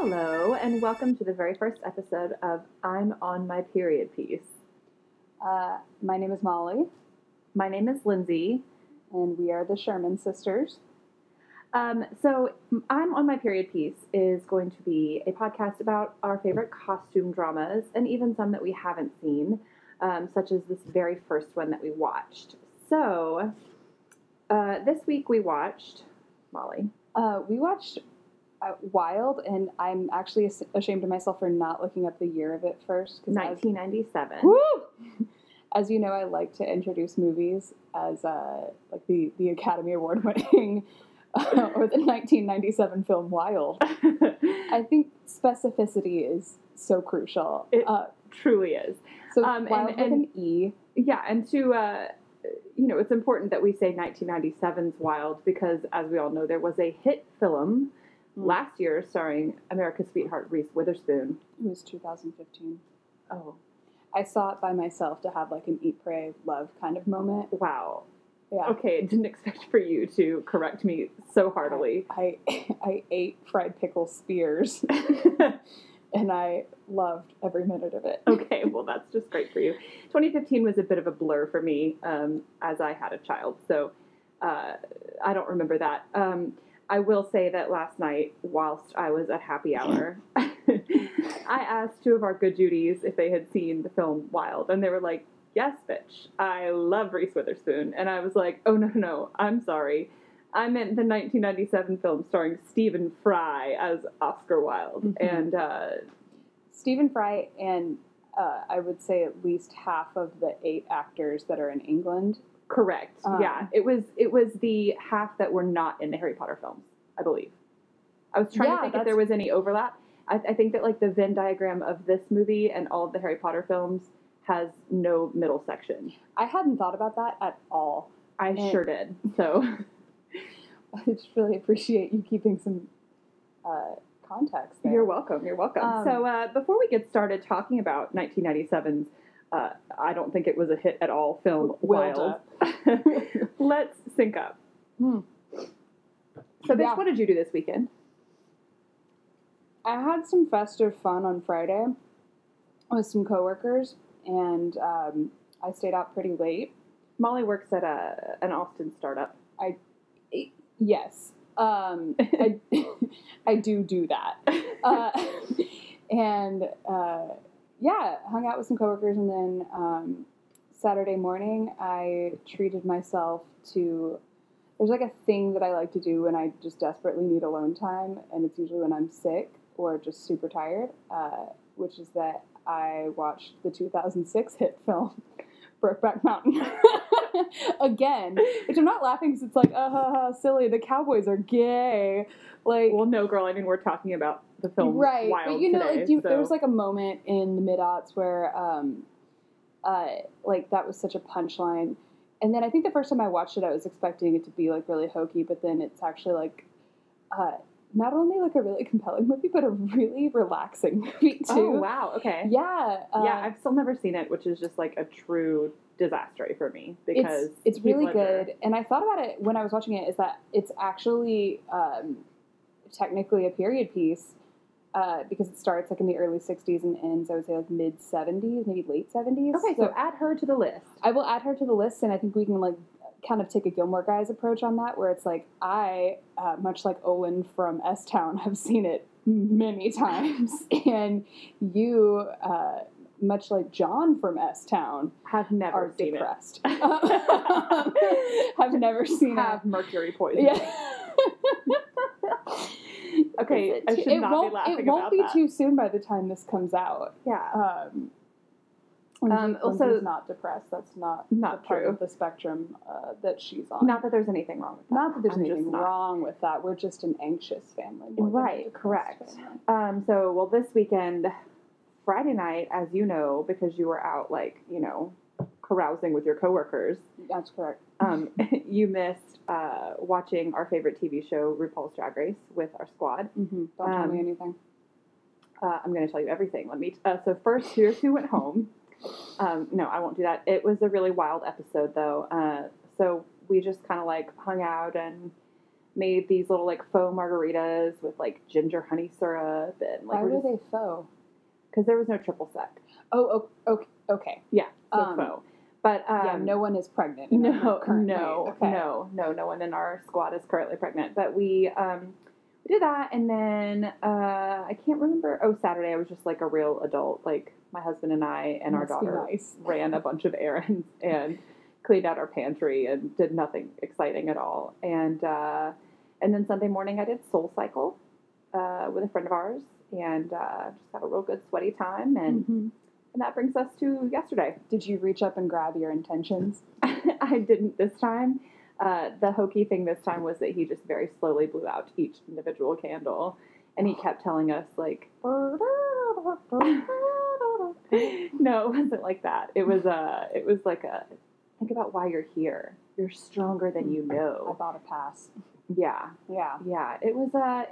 Hello, and welcome to the very first episode of I'm on My Period piece. My name is Molly. My name is Lindsay. And we are the Sherman sisters. So I'm on My Period piece is going to be a podcast about our favorite costume dramas, and even some that we haven't seen, such as this very first one that we watched. So this week we watched, Molly. We watched Wild, and I'm actually ashamed of myself for not looking up the year of it first. 1997. Woo! As you know, I like to introduce movies as like the Academy Award winning or the 1997 film Wild. I think specificity is so crucial. It truly is. So Wild with an E. Yeah, and to it's important that we say 1997's Wild because, as we all know, there was a hit film last year starring America's sweetheart Reese Witherspoon. It was 2015. Oh. I saw it by myself to have like an eat, pray, love kind of moment. Wow. Yeah. Okay, didn't expect for you to correct me so heartily. I ate fried pickle spears, and I loved every minute of it. Okay, well, that's just great for you. 2015 was a bit of a blur for me as I had a child, so I don't remember that. I will say that last night, whilst I was at happy hour, I asked two of our good Judies if they had seen the film Wild, and they were like, yes, bitch, I love Reese Witherspoon. And I was like, oh, no, I'm sorry. I meant the 1997 film starring Stephen Fry as Oscar Wilde. Mm-hmm. And Stephen Fry and I would say at least half of the 8 actors that are in England. Correct. Yeah. It was the half that were not in the Harry Potter films, I believe. I was trying to think if there was any overlap. I think that like the Venn diagram of this movie and all of the Harry Potter films has no middle section. I hadn't thought about that at all. I sure did. So I just really appreciate you keeping some context there. You're welcome. So before we get started talking about 1997's I don't think it was a hit at all film Wild. Let's sync up. So, bitch, what did you do this weekend? I had some festive fun on Friday with some coworkers, and I stayed out pretty late. Molly works at an Austin startup. Yes. I do that. Yeah, hung out with some coworkers, and then Saturday morning I treated myself to, there's like a thing that I like to do when I just desperately need alone time, and it's usually when I'm sick or just super tired, which is that I watched the 2006 hit film Brokeback Mountain again, which I'm not laughing because it's like, silly, the cowboys are gay. Like, well, no, girl, I mean, we're talking about the film right, Wild but you know, today, like there was like a moment in the mid-aughts where like that was such a punchline, and then I think the first time I watched it I was expecting it to be like really hokey, but then it's actually like not only like a really compelling movie but a really relaxing movie too. Oh wow, okay. Yeah. I've still never seen it, which is just like a true disaster for me because it's really good. And I thought about it when I was watching it, is that it's actually technically a period piece because it starts like in the early 60s and ends, I would say, like mid 70s, maybe late 70s. Okay, so add her to the list. I will add her to the list, and I think we can like kind of take a Gilmore Guys approach on that, where it's like I, much like Olin from S-Town, have seen it many times, and you, much like John from S-Town, have never seen depressed. It. Have never seen have it. Mercury poisoning. Yeah. Okay, I should not be laughing about that. It won't be too soon by the time this comes out. Yeah. Also, not depressed. That's not part true of the spectrum that she's on. Not that there's anything wrong with that. Not that there's anything wrong with that. We're just an anxious family. Right, correct. So, this weekend, Friday night, as you know, because you were out, like, carousing with your coworkers. That's correct. You missed watching our favorite TV show, RuPaul's Drag Race, with our squad. Mm-hmm. Don't tell me anything. I'm going to tell you everything. So first, here's who went home. No, I won't do that. It was a really wild episode, though. So we just kind of like hung out and made these little like faux margaritas with like ginger honey syrup and like Why were they faux? because there was no triple sec. Oh, okay. Yeah, so faux. But yeah, no one is pregnant. No one in our squad is currently pregnant. But we did that, and then I can't remember. Oh, Saturday I was just like a real adult. Like my husband and I and our daughter ran a bunch of errands and cleaned out our pantry and did nothing exciting at all. And then Sunday morning I did Soul Cycle with a friend of ours, and just had a real good sweaty time. And that brings us to yesterday. Did you reach up and grab your intentions? I didn't this time. The hokey thing this time was that he just very slowly blew out each individual candle, and he kept telling us like, no, it wasn't like that. It was like think about why you're here. You're stronger than you know. I bought a pass. Yeah. It was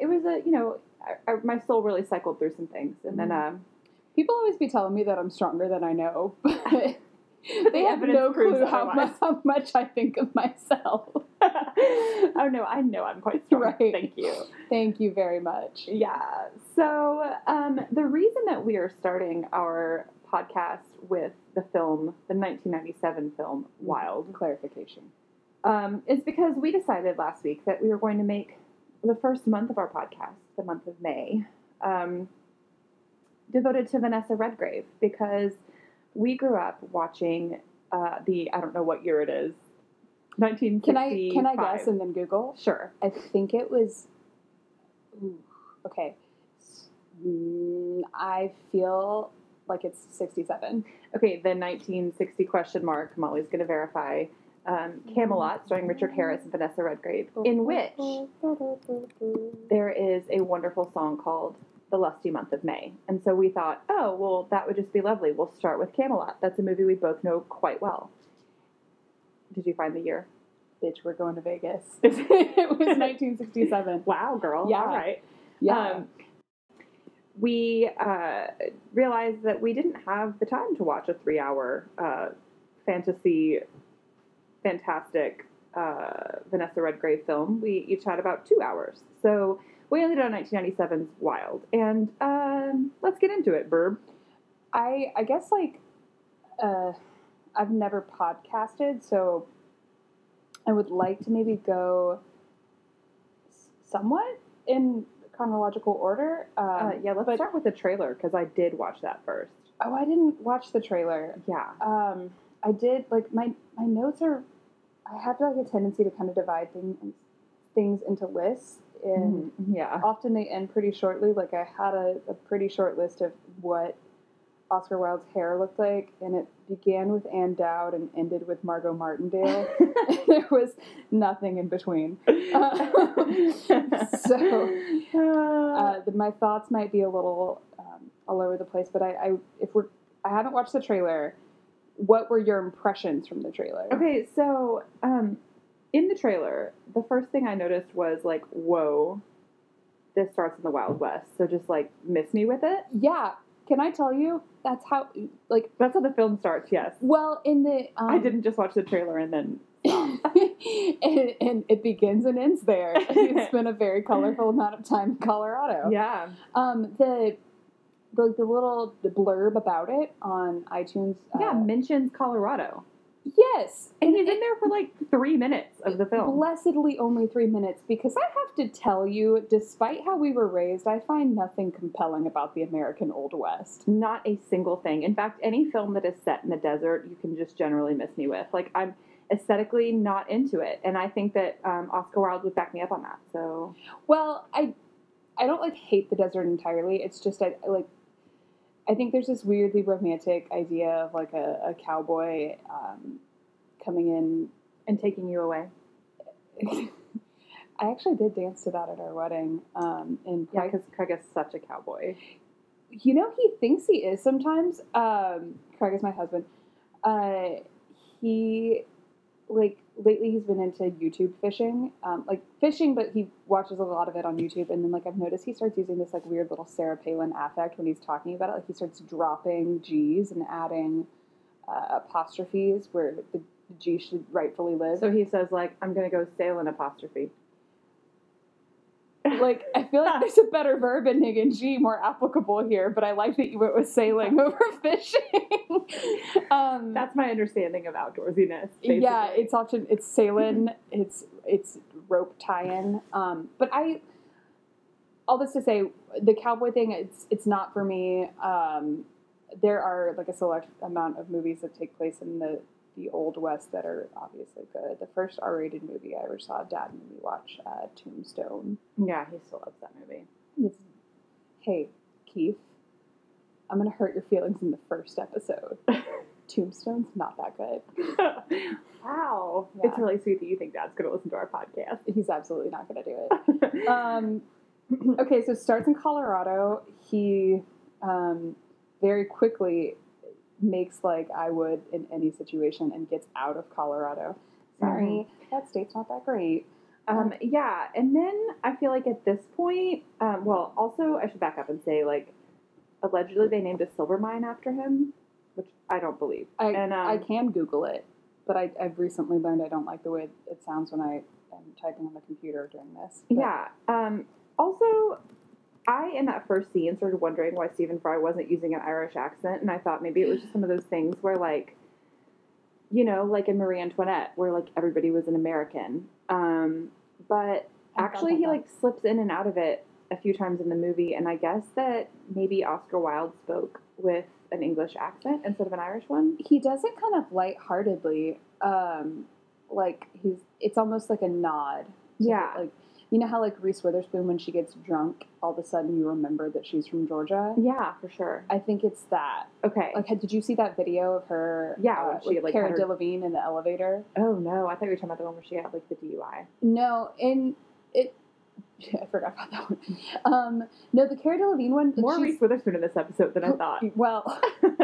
my soul really cycled through some things, and then people always be telling me that I'm stronger than I know, but they have no clue how much I think of myself. Oh, no, I know I'm quite strong. Right. Thank you. Thank you very much. Yeah. So the reason that we are starting our podcast with the 1997 film, Wild. Clarification. Is because we decided last week that we were going to make the first month of our podcast, the month of May, devoted to Vanessa Redgrave, because we grew up watching I don't know what year it is, 1965. Can I guess and then Google? Sure. I think it was. Okay. I feel like it's 67. Okay, the 1960 ? Molly's going to verify. Camelot, starring Richard Harris and Vanessa Redgrave, in which there is a wonderful song called The Lusty Month of May. And so we thought, oh, well, that would just be lovely. We'll start with Camelot. That's a movie we both know quite well. Did you find the year? Bitch, we're going to Vegas. It was 1967. Wow, girl. Yeah. All right. Yeah. We realized that we didn't have the time to watch a 3-hour fantastic Vanessa Redgrave film. We each had about 2 hours. So we only did 1997's Wild. And let's get into it, Burb. I guess, like, I've never podcasted, so I would like to maybe go somewhat in chronological order. Let's start with the trailer, because I did watch that first. Oh, I didn't watch the trailer. Yeah. I did, like, my notes are, I have, like, a tendency to kind of divide things into lists, and often they end pretty shortly. Like, I had a pretty short list of what Oscar Wilde's hair looked like, and it began with Ann Dowd and ended with Margot Martindale. There was nothing in between. My thoughts might be a little all over the place, but I haven't watched the trailer. What were your impressions from the trailer? Okay, so in the trailer, the first thing I noticed was like, whoa, this starts in the Wild West. So just like miss me with it. Yeah. Can I tell you? That's how the film starts. Yes. Well, in the I didn't just watch the trailer and then and it begins and ends there. It's been a very colorful amount of time in Colorado. Yeah. The little blurb about it on iTunes. Mentions Colorado. Yes. And he's in there for like 3 minutes of the film. Blessedly only 3 minutes, because I have to tell you, despite how we were raised, I find nothing compelling about the American Old West. Not a single thing. In fact, any film that is set in the desert, you can just generally miss me with. Like, I'm aesthetically not into it. And I think that Oscar Wilde would back me up on that. So, well, I don't like hate the desert entirely. It's just I think there's this weirdly romantic idea of like a cowboy coming in and taking you away. I actually did dance to that at our wedding. Because Craig is such a cowboy. You know, he thinks he is sometimes. Craig is my husband. Lately he's been into YouTube fishing, but he watches a lot of it on YouTube. And then, like, I've noticed he starts using this, like, weird little Sarah Palin affect when he's talking about it. Like, he starts dropping G's and adding apostrophes where the G should rightfully live. So he says, like, I'm going to go sail an apostrophe. Like, I feel like there's a better verb in ing more applicable here, but I like that you went with sailing over fishing. That's my understanding of outdoorsiness. Basically. Yeah, it's sailing, it's rope tying. But all this to say, the cowboy thing, it's not for me. There are like a select amount of movies that take place in the Old West that are obviously good. The first R-rated movie I ever saw, Dad made me watch, Tombstone. Yeah, he still loves that movie. Hey, Keith, I'm going to hurt your feelings in the first episode. Tombstone's not that good. Wow. Yeah. It's really sweet that you think Dad's going to listen to our podcast. He's absolutely not going to do it. Okay, so it starts in Colorado. He very quickly makes like I would in any situation and gets out of Colorado. Sorry, that state's not that great. Yeah, and then I feel like at this point, well, also I should back up and say, like, allegedly they named a silver mine after him, which I don't believe. I can Google it, but I've recently learned I don't like the way it sounds when I am typing on the computer during this. But. Yeah. Also, I, in that first scene, started wondering why Stephen Fry wasn't using an Irish accent, and I thought maybe it was just some of those things where, like, you know, like in Marie Antoinette, where, like, everybody was an American. But actually he, like, slips in and out of it a few times in the movie, and I guess that maybe Oscar Wilde spoke with an English accent instead of an Irish one. He does it kind of lightheartedly. Like, it's almost like a nod. Yeah. Like, you know how, like, Reese Witherspoon, when she gets drunk, all of a sudden you remember that she's from Georgia? Yeah, for sure. I think it's that. Okay. Like, did you see that video of her? Yeah, when she, with like, Cara had her... Delevingne in the elevator? Oh, no. I thought you were talking about the one where she had, like, the DUI. No, I forgot about that one. No, the Cara Delevingne one... More Reese Witherspoon in this episode than I thought. Well...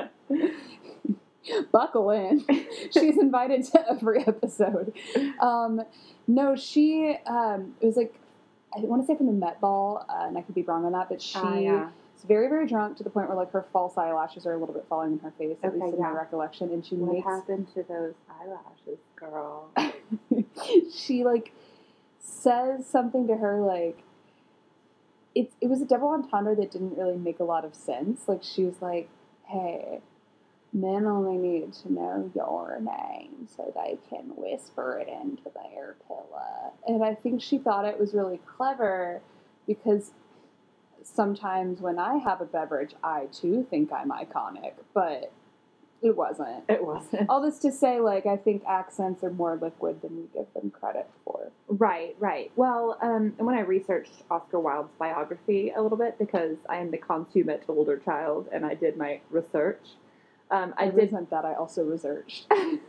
Buckle in. She's invited to every episode. No, she, it was like, I want to say from the Met Ball, and I could be wrong on that, but she was very, very drunk to the point where, like, her false eyelashes are a little bit falling in her face, at least in my recollection, and she What happened to those eyelashes, girl? She, like, says something to her, like, it was a double entendre that didn't really make a lot of sense. Like, she was like, hey... Men only need to know your name so they can whisper it into their pillow. And I think she thought it was really clever because sometimes when I have a beverage, I too think I'm iconic, but it wasn't. It wasn't. All this to say, like, I think accents are more liquid than we give them credit for. Right, right. Well, and when I researched Oscar Wilde's biography a little bit, because I am the consummate older child and I did my research, I resent that I also researched.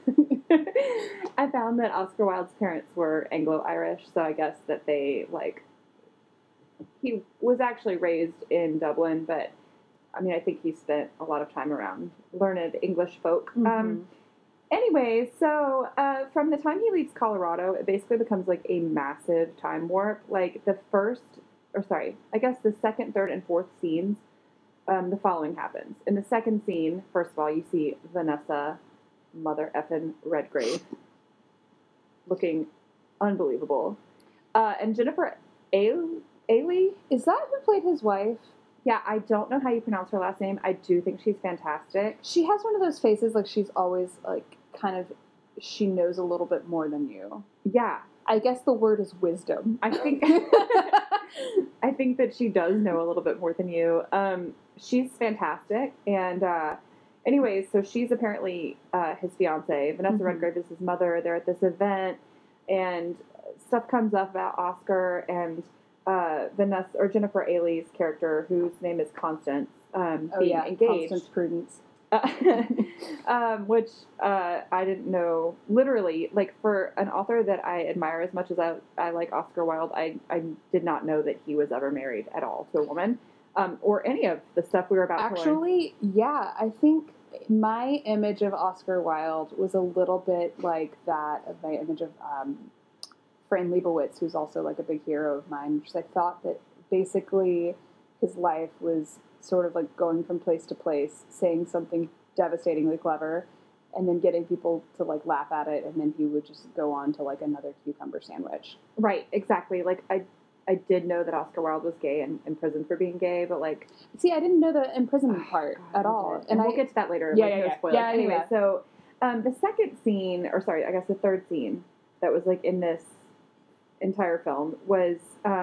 I found that Oscar Wilde's parents were Anglo-Irish, so I guess that they, like, he was actually raised in Dublin, but, I mean, I think he spent a lot of time around learned English folk. Anyway, so from the time he leaves Colorado, it basically becomes, like, a massive time warp. Like, the second, third, and fourth scenes, the following happens. In the second scene, first of all, you see Vanessa Mother effin' Redgrave looking unbelievable. And Jennifer Ailey? Is that who played his wife? Yeah, I don't know how you pronounce her last name. I do think she's fantastic. She has one of those faces like she's always, like, kind of, she knows a little bit more than you. Yeah. I guess the word is wisdom. I think that she does know a little bit more than you. She's fantastic. And anyways, so she's apparently his fiance. Vanessa Redgrave is his mother. They're at this event, and stuff comes up about Oscar and Jennifer Ailey's character, whose name is Constance, being engaged. Constance Prudence. Which I didn't know. Literally, like, for an author that I admire as much as I like Oscar Wilde, I did not know that he was ever married at all to a woman, or any of the stuff we were about to learn. Actually, yeah, I think my image of Oscar Wilde was a little bit like that of my image of Fran Lebowitz, who's also, like, a big hero of mine, because I thought that basically his life was sort of like going from place to place, saying something devastatingly clever, and then getting people to, like, laugh at it, and then he would just go on to, like, another cucumber sandwich. Right, exactly. Like, I did know that Oscar Wilde was gay and in prison for being gay, but like, See, I didn't know the imprisonment part at all. And we'll get to that later. Yeah, like, yeah, no yeah. spoilers. Yeah, Anyway, yeah. so the second scene, or sorry, I guess the third scene that was like in this entire film was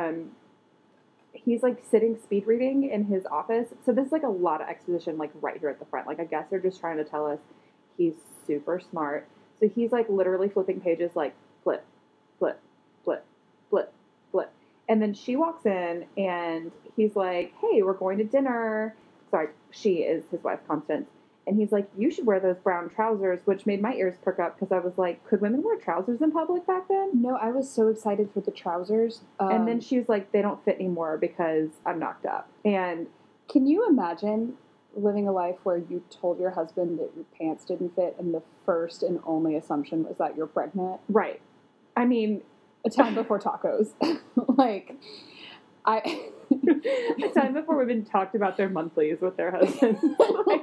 he's like sitting speed reading in his office. So this is like a lot of exposition like right here at the front. Like I guess they're just trying to tell us he's super smart. So he's like literally flipping pages like flip, flip, flip, flip, flip. And then she walks in and he's like, hey, we're going to dinner. Sorry, she is his wife, Constance. And he's like, you should wear those brown trousers, which made my ears perk up because I was like, could women wear trousers in public back then? No, I was so excited for the trousers. And then she was like, they don't fit anymore because I'm knocked up. And can you imagine living a life where you told your husband that your pants didn't fit and the first and only assumption was that you're pregnant? Right. I mean, a time before tacos. Like, a time before women talked about their monthlies with their husbands. Like,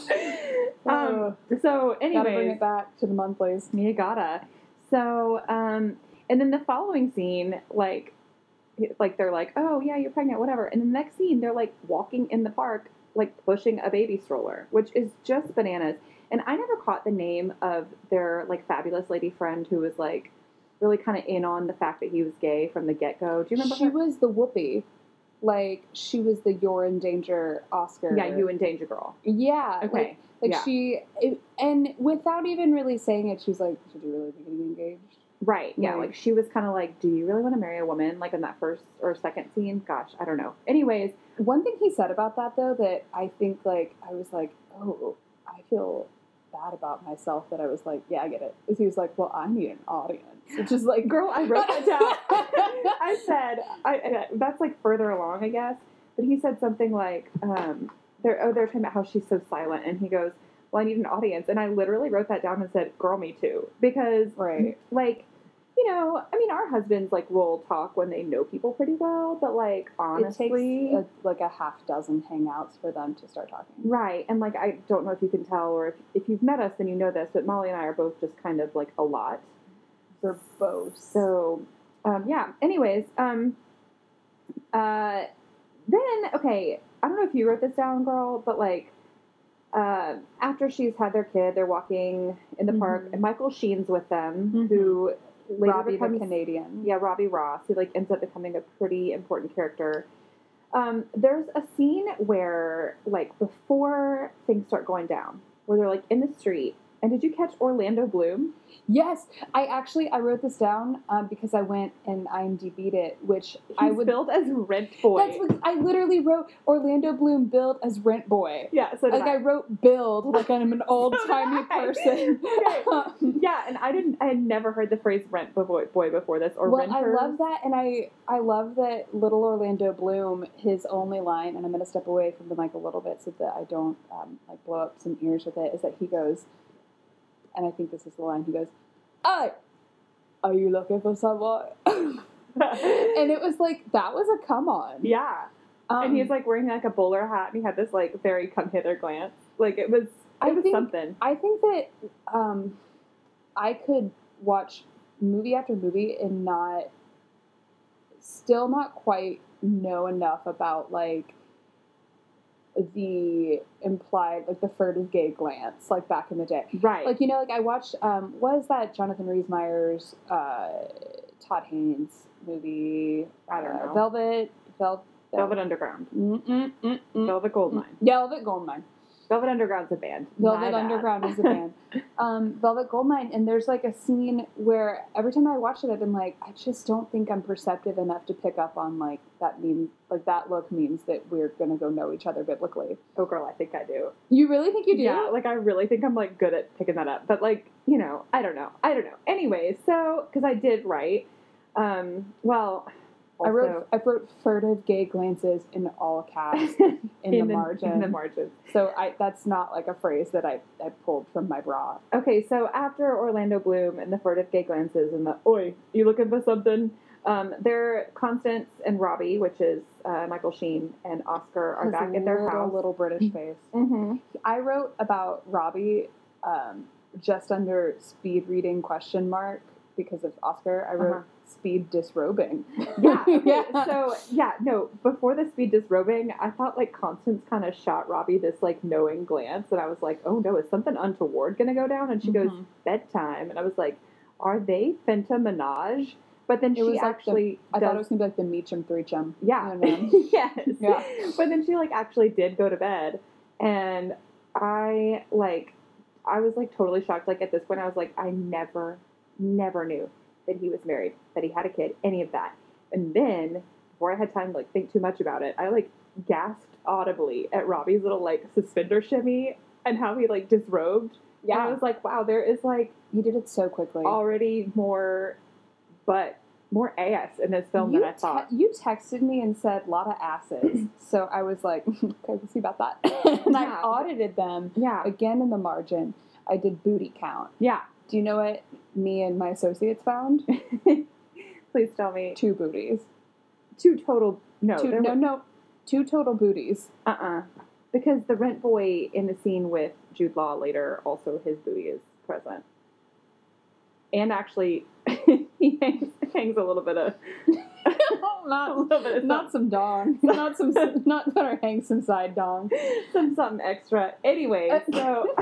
so anyway, gotta bring it back to the monthlies. You gotta. So, and then the following scene, like they're like, oh yeah, you're pregnant, whatever. And the next scene, they're like walking in the park, like pushing a baby stroller, which is just bananas. And I never caught the name of their like fabulous lady friend who was like really kind of in on the fact that he was gay from the get-go. Do you remember She her? was the Whoopi. Like, she was the You're in Danger Oscar. Yeah, You in Danger girl. Yeah. Okay. Like Yeah. and without even really saying it, she was like, should you really be getting engaged? Right, yeah, like she was kind of like, do you really want to marry a woman? Like in that first or second scene? Gosh, I don't know. Anyways. One thing he said about that, though, that I think, like, I was like, oh, I feel bad about myself that I was like, yeah, I get it. Is he was like, well, I need an audience. Which is like, girl, I wrote that down. I said, that's like further along, I guess. But he said something like, they're talking about how she's so silent. And he goes, well, I need an audience. And I literally wrote that down and said, girl, me too. Because, right. Like, you know, I mean, our husbands, like, will talk when they know people pretty well. But, like, honestly. It takes, a half dozen hangouts for them to start talking. Right. And, like, I don't know if you can tell or if you've met us, then you know this. But Molly and I are both just kind of, like, a lot. Verbose. So, yeah. Anyways, then, okay, I don't know if you wrote this down, girl, but, like, after she's had their kid, they're walking in the park, and Michael Sheen's with them, who later Robbie becomes, the Canadian. Yeah, Robbie Ross, who, like, ends up becoming a pretty important character. There's a scene where, like, before things start going down, where they're, like, in the street, and did you catch Orlando Bloom? Yes, I wrote this down because I went and IMDb'd it, which He's billed as Rent Boy. That's what I literally wrote. Orlando Bloom billed as Rent Boy. Yeah, so I wrote billed like I'm an old timey person. Okay. Yeah, and I had never heard the phrase Rent Boy before this or well, renters. I love that, and I love that little Orlando Bloom. His only line, and I'm going to step away from the mic a little bit so that I don't like blow up some ears with it. Is that he goes. And I think this is the line. He goes, "Hey, are you looking for someone?" And it was like, that was a come on. Yeah. And he's like wearing like a bowler hat, and he had this like very come hither glance. Like it was something. I think that I could watch movie after movie and still not quite know enough about like the implied, like the furtive gay glance, like back in the day. Right. Like, you know, like I watched, what is that Jonathan Rhys-Meyers, Todd Haynes movie? I don't know. Velvet Underground. Velvet Goldmine. Velvet Goldmine. Velvet Underground's a band. Velvet Underground is a band. Velvet Goldmine, and there's like a scene where every time I watch it, I've been like, I just don't think I'm perceptive enough to pick up on like that means, like that look means that we're gonna go know each other biblically. Oh, girl, I think I do. You really think you do? Yeah, like I really think I'm like good at picking that up. But like, you know, I don't know. Anyways, so because I did write, well. Also, I wrote furtive gay glances in all caps in the margin. In the margin. So that's not like a phrase that I pulled from my bra. Okay, so after Orlando Bloom and the furtive gay glances and the "Oi, you looking for something?" They're Constance and Robbie, which is Michael Sheen and Oscar, are back at their house. Little British face. Mm-hmm. I wrote about Robbie just under speed reading question mark because of Oscar, I wrote speed disrobing. Yeah. Okay. So no. Before the speed disrobing, I thought like Constance kind of shot Robbie this like knowing glance, and I was like, oh no, is something untoward gonna go down? And she goes, bedtime, and I was like, are they Fenta Menage? But then she actually I thought it was gonna be like the Meacham Threechum. Yeah. Yes. Yeah. But then she like actually did go to bed, and I was like totally shocked. Like at this point, I was like, I never knew that he was married, that he had a kid, any of that. And then before I had time to like think too much about it, I like gasped audibly at Robbie's little like suspender shimmy and how he like disrobed. Yeah. And I was like, wow, there is like he did it so quickly. Already more ass in this film than I thought. You texted me and said a lot of asses. So I was like, okay, we'll see about that. And I audited them again in the margin. I did booty count. Yeah. Do you know what me and my associates found? Please tell me. 2 booties. 2 total. No. 2 total booties. Because the rent boy in the scene with Jude Law later, also his booty is present. And actually, he hangs a little bit of... not some dong. Not better hang some side dong. Something extra. Anyway, so...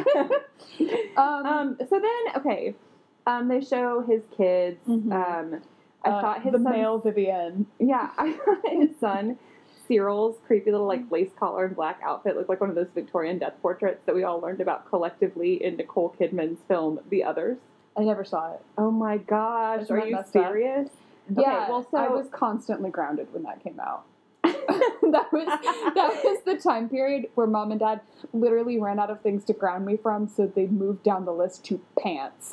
so then, okay, they show his kids. I thought his the male Vivienne. Yeah, I thought his son... Cyril's creepy little like lace collar and black outfit looked like one of those Victorian death portraits that we all learned about collectively in Nicole Kidman's film The Others. I never saw it. Oh my gosh, are you serious? Yeah, okay, well, so I was constantly grounded when that came out. that was the time period where Mom and Dad literally ran out of things to ground me from, so they moved down the list to pants.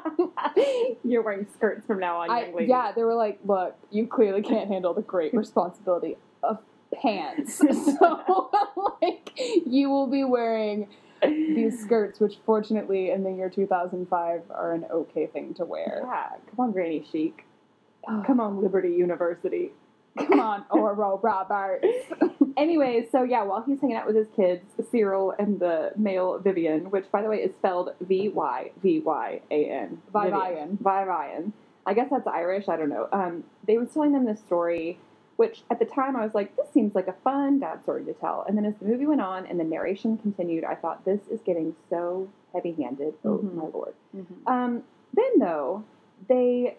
You're wearing skirts from now on, young lady. Yeah, they were like, look, you clearly can't handle the great responsibility of pants. So, like, you will be wearing these skirts, which fortunately in the year 2005 are an okay thing to wear. Yeah, come on, Granny Chic. Come on, Liberty University. Come on, Oral Roberts. Anyway, so yeah, while he's hanging out with his kids, Cyril and the male Vivian, which by the way is spelled V-Y-V-Y-A-N. Vivian. I guess that's Irish, I don't know. They were telling them this story, which at the time I was like, this seems like a fun dad story to tell. And then as the movie went on and the narration continued, I thought, this is getting so heavy-handed. Oh, my Lord. Then, though, they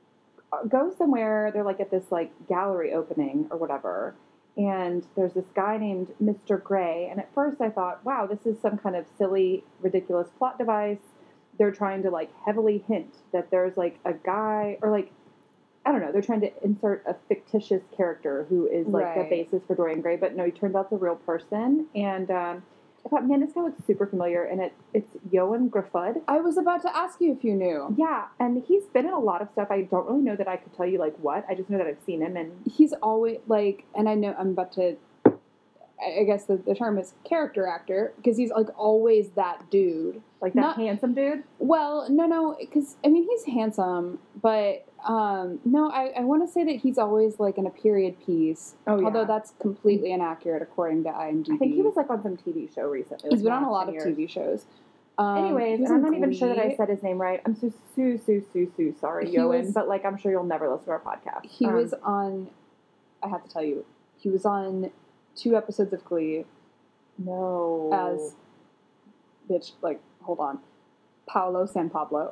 go somewhere, they're like at this like gallery opening or whatever, and there's this guy named Mr. Gray, and at first I thought, wow, this is some kind of silly, ridiculous plot device. They're trying to like heavily hint that there's like a guy, or like, I don't know, they're trying to insert a fictitious character who is like the basis for Dorian Gray, but no, he turns out it's a real person, and I thought, man, this guy looks super familiar, and it's Ioan Gruffudd. I was about to ask you if you knew. Yeah, and he's been in a lot of stuff. I don't really know that I could tell you, like, what. I just know that I've seen him, and... He's always, like, and I know I'm about to... I guess the term is character actor, because he's, like, always that dude. Like that handsome dude? Well, no, because, I mean, he's handsome, but, no, I want to say that he's always, like, in a period piece. Oh, yeah. Although that's completely inaccurate, according to IMDb. I think he was, like, on some TV show recently. He's been on a lot of TV shows. Anyways, and I'm not even sure that I said his name right. I'm so sorry, Ioan, but, like, I'm sure you'll never listen to our podcast. He was on, I have to tell you, he was on 2 episodes of Glee. No. As, bitch, like, hold on. Paolo San Pablo.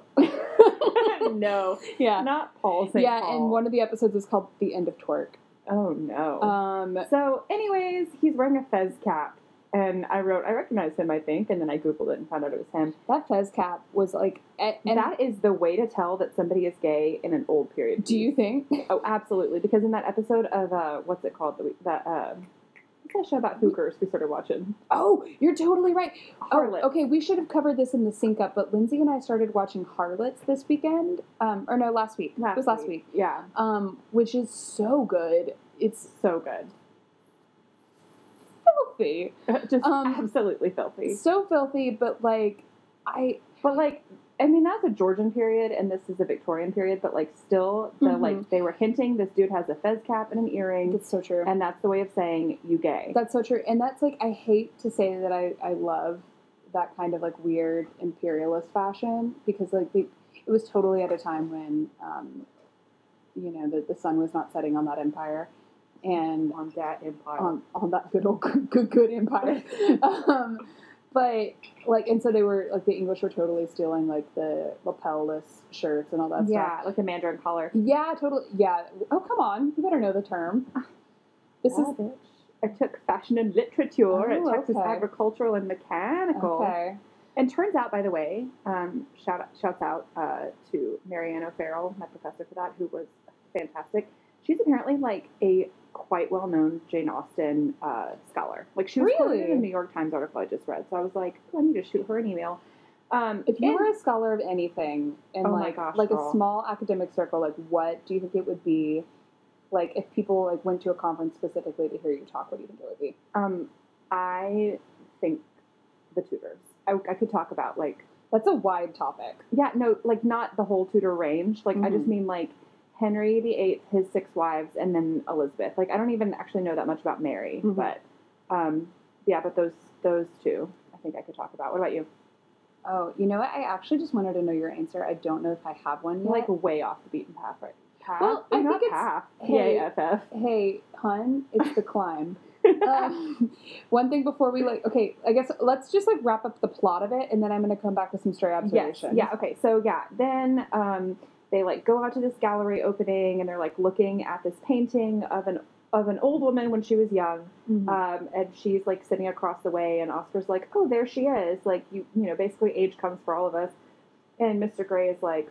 No. Yeah. Not Paul St. Yeah, Paul. and one of the episodes is called The End of Twerk. Oh, no. So, anyways, he's wearing a fez cap. And I recognized him, I think, and then I Googled it and found out it was him. That fez cap was like... And that is the way to tell that somebody is gay in an old period piece. Do you think? Oh, absolutely. Because in that episode of, what's it called? What's that show about hookers we started watching? Oh, you're totally right. Harlots. Oh, okay, we should have covered this in the sync up, but Lindsay and I started watching Harlots this weekend. Or no, last week. It was last week. Yeah. Which is so good. It's so good. Filthy. Just absolutely filthy. So filthy, but like, I mean, that's a Georgian period, and this is a Victorian period, but, like, still, like, they were hinting this dude has a fez cap and an earring. That's so true. And that's the way of saying, you gay. That's so true. And that's, like, I hate to say that I love that kind of, like, weird imperialist fashion, because, like, it was totally at a time when, the sun was not setting on that empire. And On that empire. on that good empire. But and so they were the English were totally stealing the lapel-less shirts and all that Yeah, stuff. like the Mandarin collar. Yeah, totally. Yeah. Oh, come on, you better know the term. This is. Bitch. I took fashion and literature at Oh, Texas okay. Agricultural and Mechanical. Okay. And turns out, by the way, shouts out to Marianne O'Farrell, my professor for that, who was fantastic. She's apparently a quite well-known Jane Austen scholar. She was quoted in a New York Times article I just read. So I was like, I need to shoot her an email. If you were a scholar of anything in my gosh, a girl. small academic circle, what do you think it would be? If people went to a conference specifically to hear you talk, what do you think it would be? I think the Tudors. I could talk about that's a wide topic. Yeah, no, not the whole Tudor range. I just mean Henry VIII, his 6 wives, and then Elizabeth. I don't even actually know that much about Mary, but but those two, I think I could talk about. What about you? Oh, you know what? I actually just wanted to know your answer. I don't know if I have one yet. Way off the beaten path, right? Path? Well, I think it's path. hey, P-A-F-F. Hey, hun, it's the climb. One thing before we okay, I guess let's just wrap up the plot of it, and then I'm going to come back with some stray observations. Yes. Yeah. Okay. So then they go out to this gallery opening, and they're looking at this painting of an old woman when she was young, and she's sitting across the way, and Oscar's like, oh, there she is. Basically age comes for all of us, and Mr. Grey is like,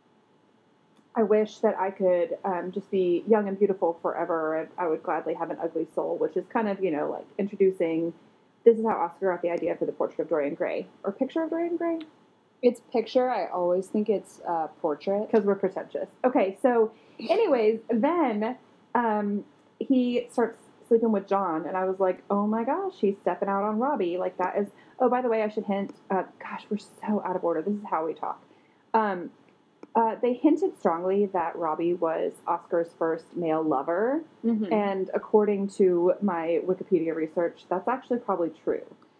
I wish that I could just be young and beautiful forever, and I would gladly have an ugly soul, which is kind of, introducing, this is how Oscar got the idea for the portrait of Dorian Gray, or picture of Dorian Gray. It's picture. I always think it's portrait. Because we're pretentious. Okay, so anyways, then he starts sleeping with John, and I was like, oh my gosh, he's stepping out on Robbie. That is, oh, by the way, I should hint, gosh, we're so out of order. This is how we talk. They hinted strongly that Robbie was Oscar's first male lover, and according to my Wikipedia research, that's actually probably true.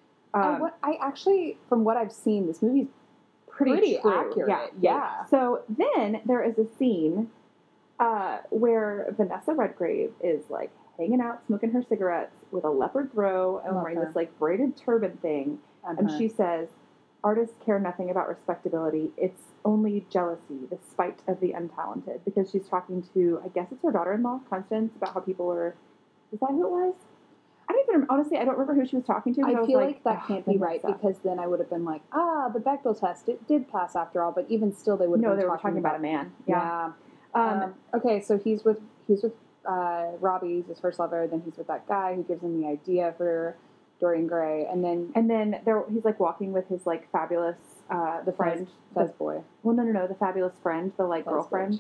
From what I've seen, this movie's pretty true. accurate. Yeah. So then there is a scene where Vanessa Redgrave is hanging out, smoking her cigarettes with a leopard throw and wearing this braided turban thing, and she says, "Artists care nothing about respectability. It's only jealousy, the spite of the untalented." Because she's talking to, I guess it's her daughter-in-law, Constance, about how people are. Is that who it was? I don't even, honestly, I don't remember who she was talking to. I feel like that can't be right, because then I would have been like, the Bechdel test, it did pass after all, but even still they would have been they were talking about a man. Yeah. Okay, so he's with Robbie, he's his first lover, then he's with that guy who gives him the idea for Dorian Gray, and then he's walking with his fabulous the friend, Fez boy. Well, no, the fabulous friend, the girlfriend.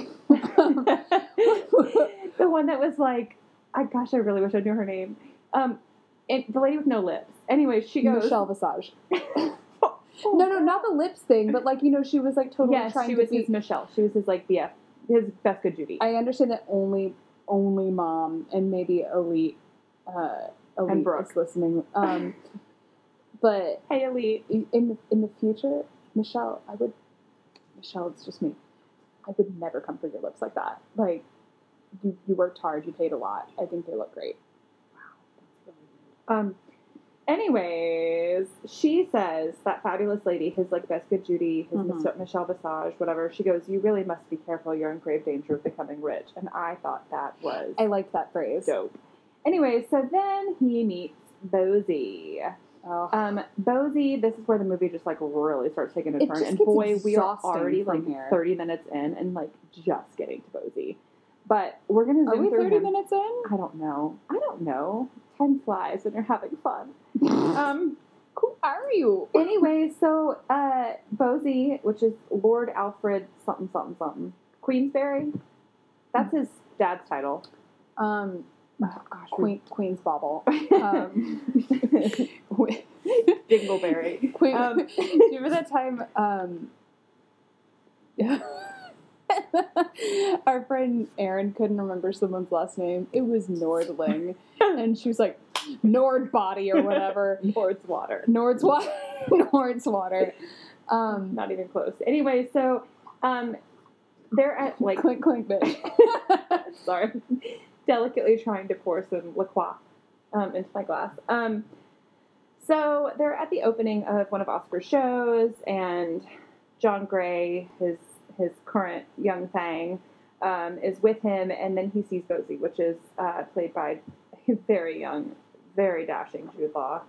The one that was gosh, I really wish I knew her name. And the lady with no lips. Anyway, she goes, Michelle Visage. No, not the lips thing, but she was totally trying to be. Yes, she was his Michelle. She was his BF, his best good Judy. I understand that only Mom and maybe Elite and Brooke is listening. But hey, Elite, in the future, Michelle, it's just me. I would never come for your lips like that. You worked hard, you paid a lot. I think they look great. Wow, that's really weird. Anyways, she says, that fabulous lady, his best good Judy, his Michelle Visage, whatever, she goes, "You really must be careful. You're in grave danger of becoming rich." And I thought that was... I liked that phrase. Dope. Anyway, so then he meets Bosie. Oh. Bosie, this is where the movie just really starts taking a turn. And gets boy, we are already 30 minutes in and just getting to Bosie. But we're going to zoom through him. Are we 30 minutes in? I don't know. Time flies when you're having fun. Who are you? Anyway, so Bosie, which is Lord Alfred something something something, Queensberry. That's his dad's title. Oh gosh, Queen's Bauble. Dingleberry. Do you remember that time? Our friend Erin couldn't remember someone's last name. It was Nordling, and she was like Nordbody or whatever. Nordswater. Nordswater. Not even close. Anyway, so They're at, like... Clink, clink, bitch. Sorry. Delicately trying to pour some La Croix into my glass. So they're at the opening of one of Oscar's shows, and John Gray, his current young thing, is with him, and then he sees Bosie, which is played by a very young, very dashing Jude Law.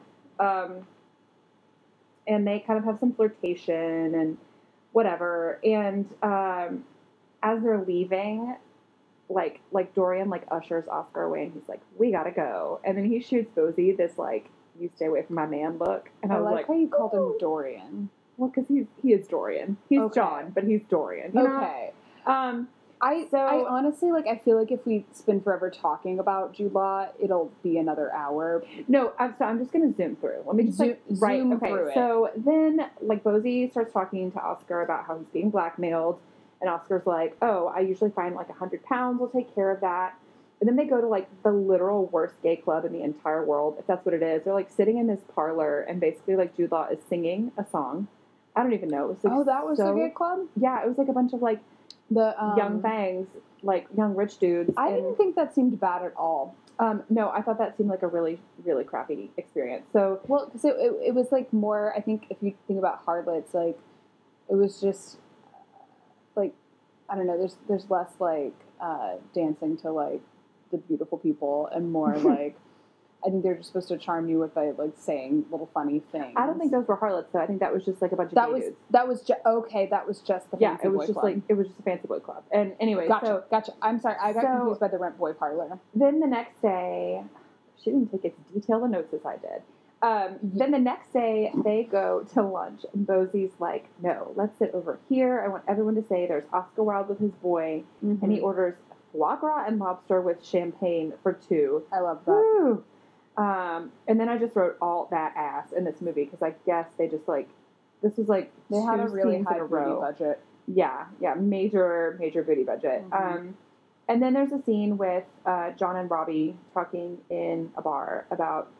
And they kind of have some flirtation and whatever. And as they're leaving, like Dorian ushers Oscar away, and he's like, "We gotta go." And then he shoots Bosie this "You stay away from my man" look. And I was like, how you called him Dorian. Well, because he is Dorian. He's okay. John, but he's Dorian. Okay. I honestly, I feel like if we spend forever talking about Jude Law, it'll be another hour. No, so I'm just going to zoom through. Let me just zoom through it. So then, Bosie starts talking to Oscar about how he's being blackmailed, and Oscar's like, "Oh, I usually find 100 pounds. We'll take care of that." And then they go to the literal worst gay club in the entire world, if that's what it is. They're sitting in this parlor, and basically Jude Law is singing a song. I don't even know. It was that was the gay club? Yeah, it was a bunch of the young fangs, young rich dudes. I didn't think that seemed bad at all. No, I thought that seemed like a really, really crappy experience. So, well, because it was more, I think if you think about harlots, it was just I don't know, there's less dancing to the beautiful people and more I think they're just supposed to charm you with by saying little funny things. I don't think those were harlots though. I think that was just a bunch of gay dudes. That was just the fancy boy club. It was just a fancy boy club. And anyway, gotcha. I'm sorry, I got confused by the rent boy parlor. Then the next day, she didn't take as detailed notes as I did. Then the next day they go to lunch, and Bosie's like, "No, let's sit over here. I want everyone to say there's Oscar Wilde with his boy," and he orders foie gras and lobster with champagne for 2. I love that. Woo! And then I just wrote all that ass in this movie because I guess they just this was they had a really high booty budget. Yeah, major booty budget. And then there's a scene with John and Robbie talking in a bar about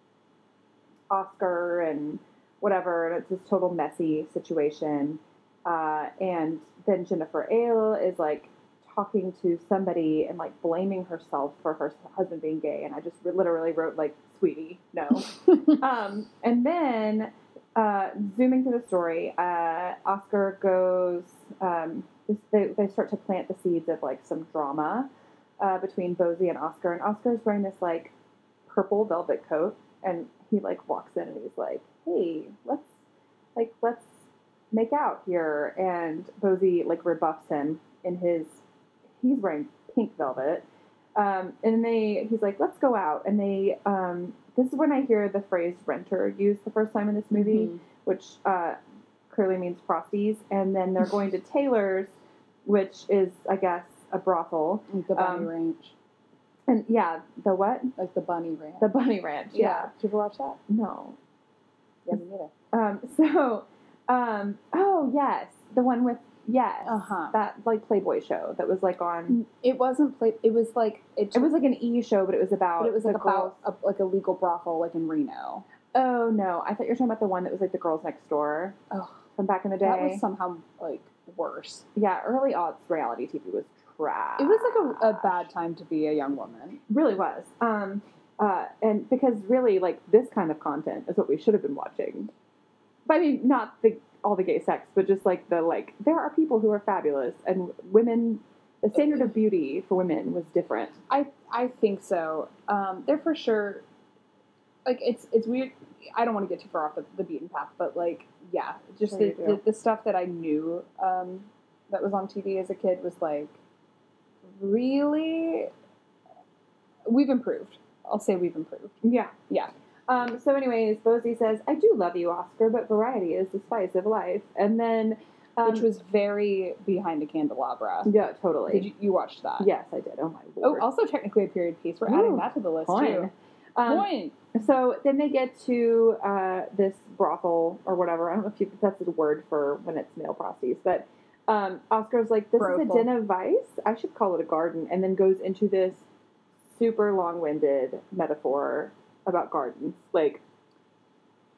Oscar and whatever, and it's this total messy situation. And then Jennifer Ale is talking to somebody and blaming herself for her husband being gay, and I just literally wrote "Sweetie, no." And then zooming through the story, Oscar goes. They start to plant the seeds of some drama between Bosie and Oscar, and Oscar's wearing this purple velvet coat, and he walks in and he's like, "Hey, let's make out here," and Bosie rebuffs him in his. He's wearing pink velvet. And he's like, "Let's go out." And this is when I hear the phrase renter used the first time in this movie, which clearly means Frosties. And then they're going to Taylor's, which is, I guess, a brothel. The Bunny Ranch. And yeah, the what? The Bunny Ranch. The Bunny Ranch, yeah. Did you ever watch that? No. Yeah, me neither. Oh, yes. The one with, yes. Uh-huh. That, Playboy show that was, on... It wasn't it was, It was, an E! show, but it was about... But it was, about a legal brothel, in Reno. Oh, no. I thought you were talking about the one that was, the Girls Next Door. Oh. From back in the day. That was somehow, worse. Yeah, early aughts reality TV was trash. It was, a bad time to be a young woman. It really was. And because really, this kind of content is what we should have been watching. But I mean, not all the gay sex, but just there are people who are fabulous, and women, the standard of beauty for women was different. I think so. They're for sure, it's weird. I don't want to get too far off the beaten path, but yeah, just the stuff that I knew, that was on TV as a kid was really, we've improved. I'll say we've improved. Yeah. Yeah. So anyways, Bosie says, "I do love you, Oscar, but variety is the spice of life." And then... which was very Behind the Candelabra. Yeah, totally. Did you watched that? Yes, I did. Oh, my Lord. Oh, also technically a period piece. We're adding that to the list, too. Point. So then they get to this brothel or whatever. I don't know if that's the word for when it's male prosties, but Oscar's like, "This is a den of vice. I should call it a garden," and then goes into this super long-winded metaphor about gardens.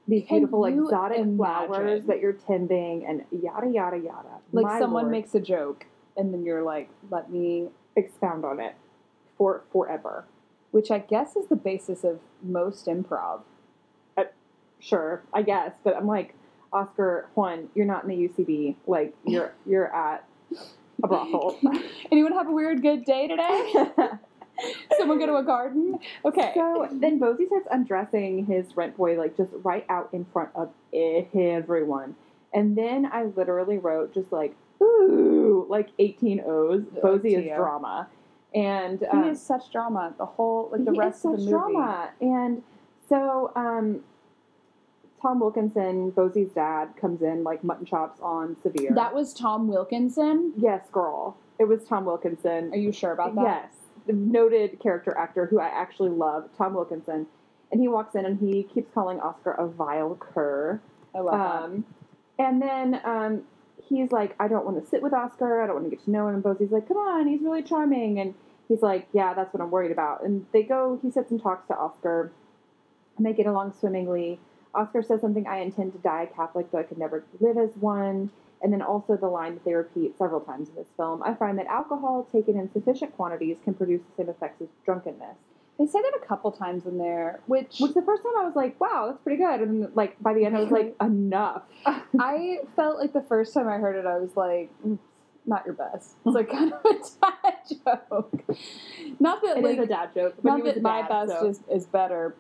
these Can beautiful you exotic flowers imagine? that you're tending and yada, yada, yada. Like My someone Lord, makes a joke and then you're like, let me, expound on it for forever. which I guess is the basis of most improv. Sure, I guess, but I'm like, Oscar, Juan, you're not in the UCB. Like, you're at a brothel. Anyone have a weird good day today? Someone go to a garden? Okay. So then Bosie starts undressing his rent boy, like, just right out in front of everyone. And then I literally wrote just like, ooh, like 18 O's. Bosie is Tia. drama. And He is such drama. The whole, like the he rest is of the such movie. drama. And so Tom Wilkinson, Bosie's dad, comes in like mutton chops on Severe. That was Tom Wilkinson? Yes, girl. It was Tom Wilkinson. Are you sure about that? Yes. The noted character actor who I actually love, Tom Wilkinson. And he walks in and he keeps calling Oscar a vile cur. I love that. And then he's like, I don't want to sit with Oscar. I don't want to get to know him. And Bosie's like, come on, he's really charming. And he's like, yeah, that's what I'm worried about. And they go, he sits and talks to Oscar. And they get along swimmingly. Oscar says something, I intend to die a Catholic, though I could never live as one. And then also the line that they repeat several times in this film, I find that alcohol taken in sufficient quantities can produce the same effects as drunkenness. They say that a couple times in there, which the first time I was like, wow, that's pretty good. And then, like, by the end I was like, enough. I felt like the first time I heard it, I was like, not your best. It's like kind of a dad joke. Not that It like is a dad joke. But not that my best is better.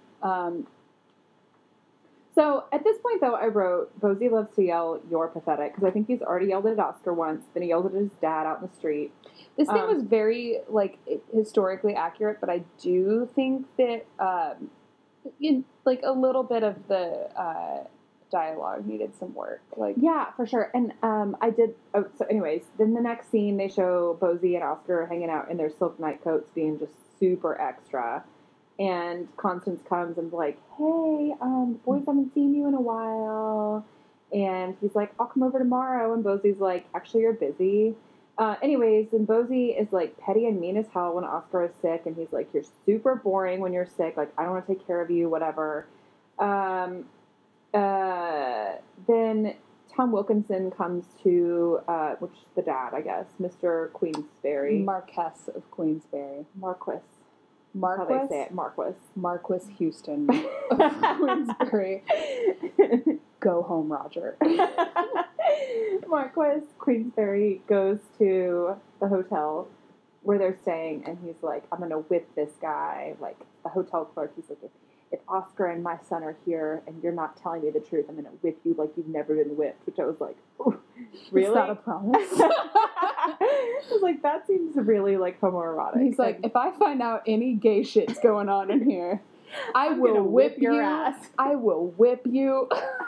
So at this point, though, I wrote, Bosie loves to yell, you're pathetic, because I think he's already yelled at Oscar once, then he yelled at his dad out in the street. This thing was very, like, historically accurate, but I do think that, like, a little bit of the dialogue needed some work. Like, yeah, for sure. And I did, so anyways, then the next scene, they show Bosie and Oscar hanging out in their silk night coats being just super extra. And Constance comes and's like, hey, boys haven't seen you in a while. And he's like, I'll come over tomorrow. And Bosie's like, actually, you're busy. Anyways, and Bosie is like petty and mean as hell when Oscar is sick. And he's like, you're super boring when you're sick. Like, I don't want to take care of you, whatever. Then Tom Wilkinson comes to, which is the dad, I guess, Mr. Queensberry. Marquess of Queensberry. Marquis. Marquis? How they say it, Marquis. Marquis Houston of Queensberry. Go home, Roger. Marquis Queensberry goes to the hotel where they're staying, and he's like, I'm going to whip this guy. Like, the hotel clerk, he's like, if Oscar and my son are here and you're not telling me the truth, I'm going to whip you like you've never been whipped, which I was like, ooh, really? Is that a promise? I was like, that seems really, like, homoerotic. He's like, if I find out any gay shit's going on in here, I'm will gonna whip your you. ass. I will whip you.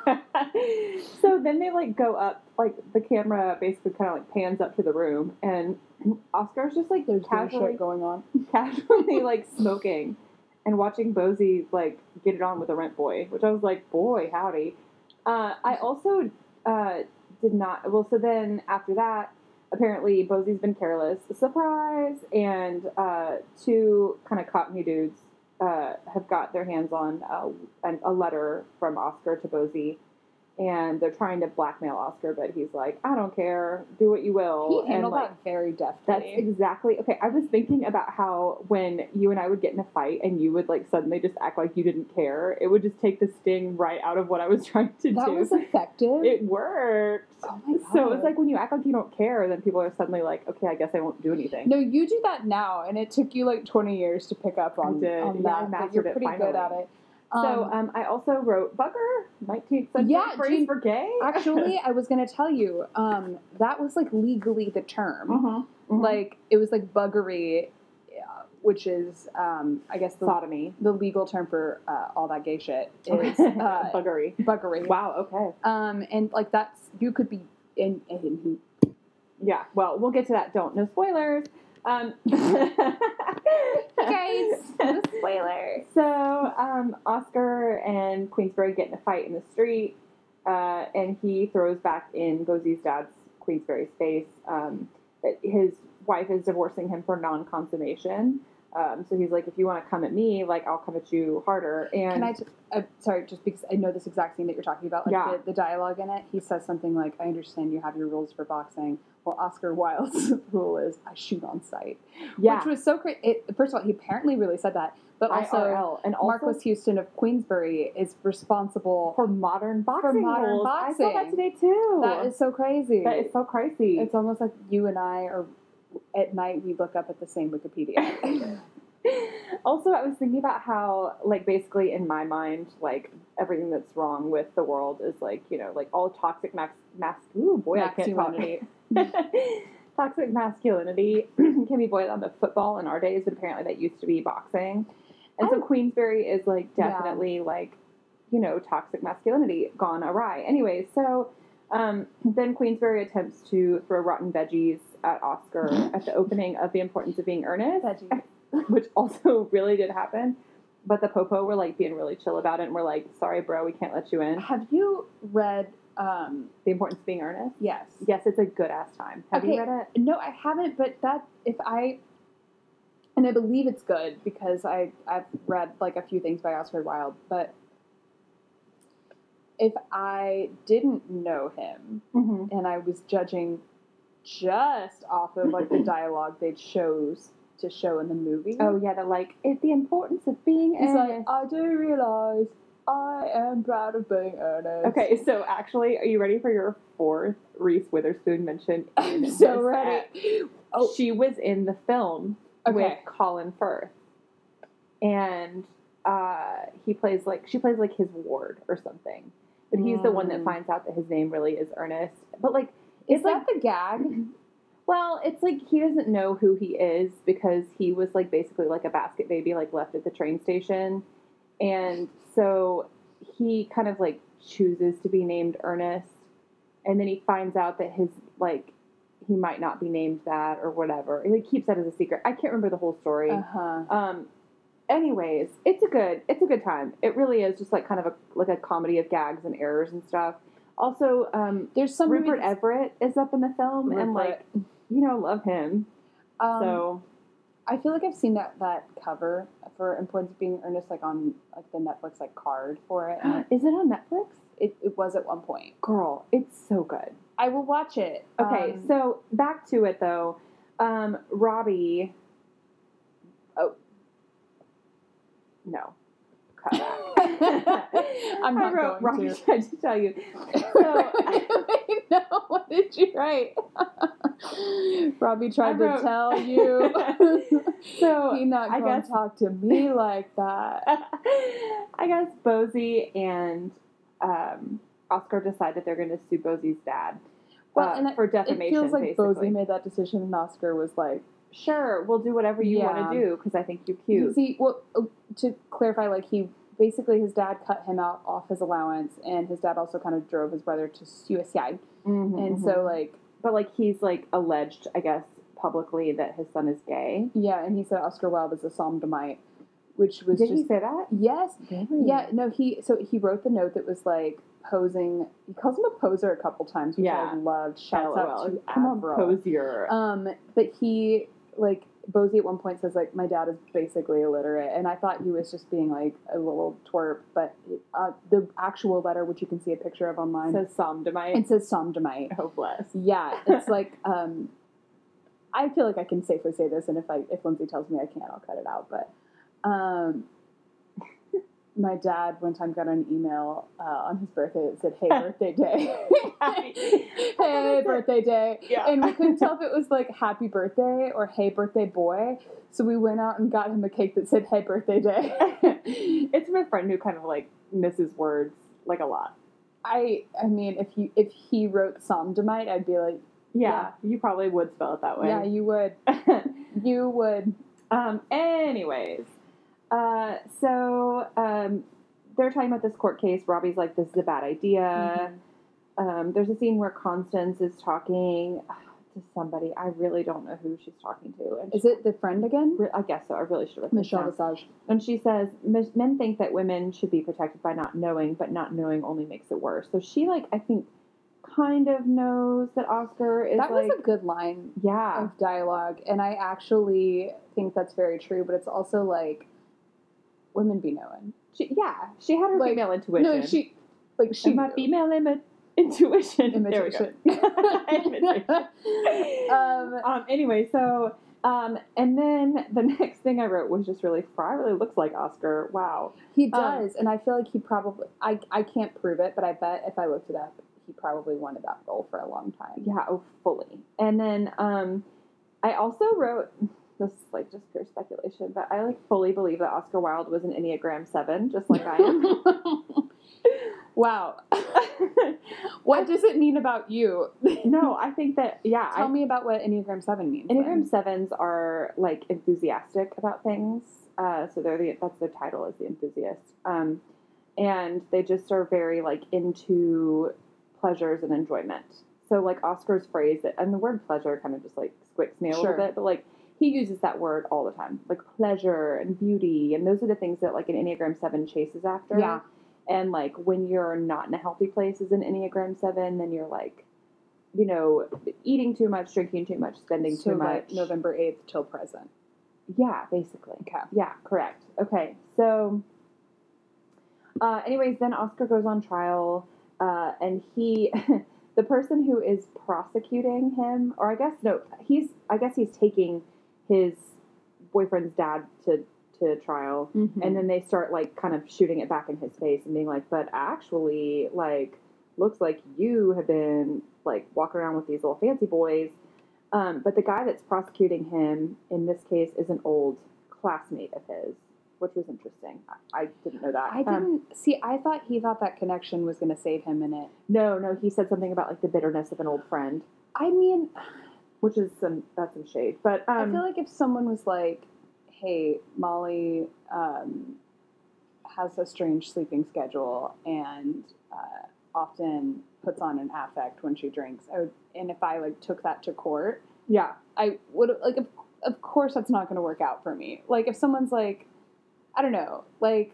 So then they, like, go up, like, the camera basically kind of, like, pans up to the room, and Oscar's just, like, There's gay casually, shit going on. casually, like, smoking and watching Bosie, like, get it on with a rent boy, which I was like, boy, howdy. I also did not, well, so then after that, apparently Bosie's been careless. Surprise! And two kind of cockney dudes have got their hands on a letter from Oscar to Bosie, and they're trying to blackmail Oscar, but he's like, I don't care, do what you will. He handled and, like, that very deftly. that's exactly, okay, I was thinking about how when you and I would get in a fight and you would, like, suddenly just act like you didn't care, it would just take the sting right out of what I was trying to do. That was effective. It worked. Oh my God. So it's like when you act like you don't care, then people are suddenly like, okay, I guess I won't do anything. No, you do that now, and it took you like 20 years to pick up on, I did. on Yeah, that. I But mastered you're it pretty finally. good at it. So I also wrote bugger, 19th century Yeah, phrase Jean- for gay. Actually, I was going to tell you, that was like legally the term. Mm-hmm. Like, it was like buggery, which is, I guess, sodomy. the legal term for all that gay shit is Buggery. buggery. Wow, okay. And like that's, you could be in Yeah, well, we'll get to that. Don't. No spoilers. guys, no spoilers. So, Oscar and Queensberry get in a fight in the street, and he throws back in Bosie's dad's, Queensberry's face, that his wife is divorcing him for non-consummation, So he's like, if you want to come at me, like, I'll come at you harder. And Can I, sorry, just because I know this exact scene that you're talking about, like Yeah. the dialogue in it, he says something like, I understand you have your rules for boxing. Well, Oscar Wilde's rule is I shoot on sight. yeah, Which was so crazy. First of all, he apparently really said that. But also, IRL. And also Marcos Houston of Queensbury is responsible for modern boxing modern rules. boxing. I saw that today too. That is so crazy. That is so crazy. It's almost like you and I are, at night, we look up at the same Wikipedia. Also, I was thinking about how, like, basically in my mind, like, everything that's wrong with the world is, like, you know, like, all toxic Masculinity. toxic masculinity can be boiled down to football in our days, but apparently that used to be boxing. And so Queensbury is, like, definitely, like, you know, toxic masculinity gone awry. Anyway, so then Queensbury attempts to throw rotten veggies at Oscar at the opening of The Importance of Being Earnest. Veggies. Which also really did happen. But the Popo were, like, being really chill about it, and we're like, sorry, bro, we can't let you in. Have you read, The Importance of Being Earnest? yes. Yes, it's a good-ass time. Have you read it? No, I haven't, but and I believe it's good because I've read, like, a few things by Oscar Wilde, but if I didn't know him Mm-hmm. and I was judging just off of, like, the dialogue they chose to show in the movie. Oh, yeah, they're like, it's the importance of being He's like, earnest. I do realise I am proud of being earnest. Okay, so actually, are you ready for your fourth Reese Witherspoon mention? I'm so ready. Oh, she was in the film with Okay. Colin Firth, and she plays like his ward or something. But he's the one that finds out that his name really is Ernest. But, like, Is it's like, that the gag? well, it's like he doesn't know who he is because he was, like, basically like a basket baby, like, left at the train station. And so he kind of, like, chooses to be named Ernest. And then he finds out that his, like, he might not be named that or whatever. He keeps that as a secret. I can't remember the whole story. Uh-huh. Anyways, it's a good time. It really is just, like, kind of a comedy of gags and errors and stuff. Also, There's some Rupert movies- Everett is up in the film, and, like, you know, love him. So I feel like I've seen that cover for Importance of Being Earnest, like, on, like, the Netflix, like, card for it. And is it on Netflix? it was at one point. Girl, it's so good. I will watch it. Okay, so back to it though. Robbie. Oh. No. Cut back. I'm not wrote, going Robbie to. tried to tell you. So, No, what did you write? Robbie tried I to tell you. So, He not I going guess- to talk to me like that. I guess Bosie and Oscar decide that they're going to sue Bosie's dad for defamation. It feels like basically. Bosie made that decision and Oscar was like, Sure, we'll do whatever you want Yeah. to do because I think you're cute. See, well, to clarify, like, his dad cut him out off his allowance, and his dad also kind of drove his brother to suicide. Mm-hmm, And so, like, but, like, he's, like, alleged, I guess, publicly that his son is gay. yeah, and he said Oscar Wilde is a sodomite, which was Did just... he say that? Yes. Really? Yeah, no, he wrote the note that was, like, posing... He calls him a poser a couple times, which Yeah. I loved. Shouts out LOL. to Come on, Avril. Posier. But he, like, Bosie at one point says, like, my dad is basically illiterate, and I thought he was just being, like, a little twerp, but the actual letter, which you can see a picture of online, Says Somdomite. it says sodomite. Oh, bless. Yeah, it's like, I feel like I can safely say this, and if Lindsay tells me I can't, I'll cut it out, but, my dad one time got an email on his birthday that said, hey, birthday day. Hey, birthday day. Yeah. And we couldn't tell if it was like happy birthday or hey, birthday boy. So we went out and got him a cake that said, hey, birthday day. It's my friend who kind of, like, misses words, like, a lot. I mean, if he wrote sodomite, I'd be like, Yeah, you probably would spell it that way. yeah, you would. You would. Anyways, so they're talking about this court case. Robbie's like, this is a bad idea. There's a scene where Constance is talking to somebody. I really don't know who she's talking to. And Is it the friend again? I guess so. I really should have written this Michelle down. Visage. And she says, men think that women should be protected by not knowing, but not knowing only makes it worse. So she, like, I think, kind of knows that Oscar is That like... was a good line Yeah. of dialogue, and I actually think that's very true, but it's also like, women be knowing. She had her Like, female intuition. No, she And my knew. female intuition. Imitation. There we go. Imitation. Anyway, so, and then the next thing I wrote was just really, Fry really looks like Oscar. Wow. He does, and I feel like he probably, I can't prove it, but I bet if I looked it up, he probably wanted that role for a long time. Yeah, fully. And then I also wrote, this is like just pure speculation, but I like fully believe that Oscar Wilde was an Enneagram 7, just like I am. Wow. What does it mean about you? No, I think that, yeah. Tell me about what Enneagram 7 means. Enneagram 7s are like enthusiastic about things. So that's their title, is the enthusiast. And they just are very like into pleasures and enjoyment. So like Oscar's phrase, and the word pleasure kind of just like squicks me a little bit, but like he uses that word all the time, like pleasure and beauty. And those are the things that like an Enneagram 7 chases after. Yeah. And like when you're not in a healthy place as an Enneagram 7, then you're like, you know, eating too much, drinking too much, spending too much. Like November 8th till present. Yeah, basically. Okay. Yeah, correct. Okay, so anyways, then Oscar goes on trial, and he, the person who is prosecuting him, or I guess he's taking his boyfriend's dad to trial, and then they start like kind of shooting it back in his face and being like, but actually, like, looks like you have been like walking around with these little fancy boys. But the guy that's prosecuting him in this case is an old classmate of his, which was interesting. I didn't know that. I didn't see. I thought he thought that connection was going to save him in it. No, he said something about like the bitterness of an old friend. I mean, which is that's some shade. But I feel like if someone was like, "Hey, Molly has a strange sleeping schedule and often puts on an affect when she drinks," and if I like took that to court, yeah, I would like. Of course, that's not going to work out for me. Like if someone's like, I don't know, like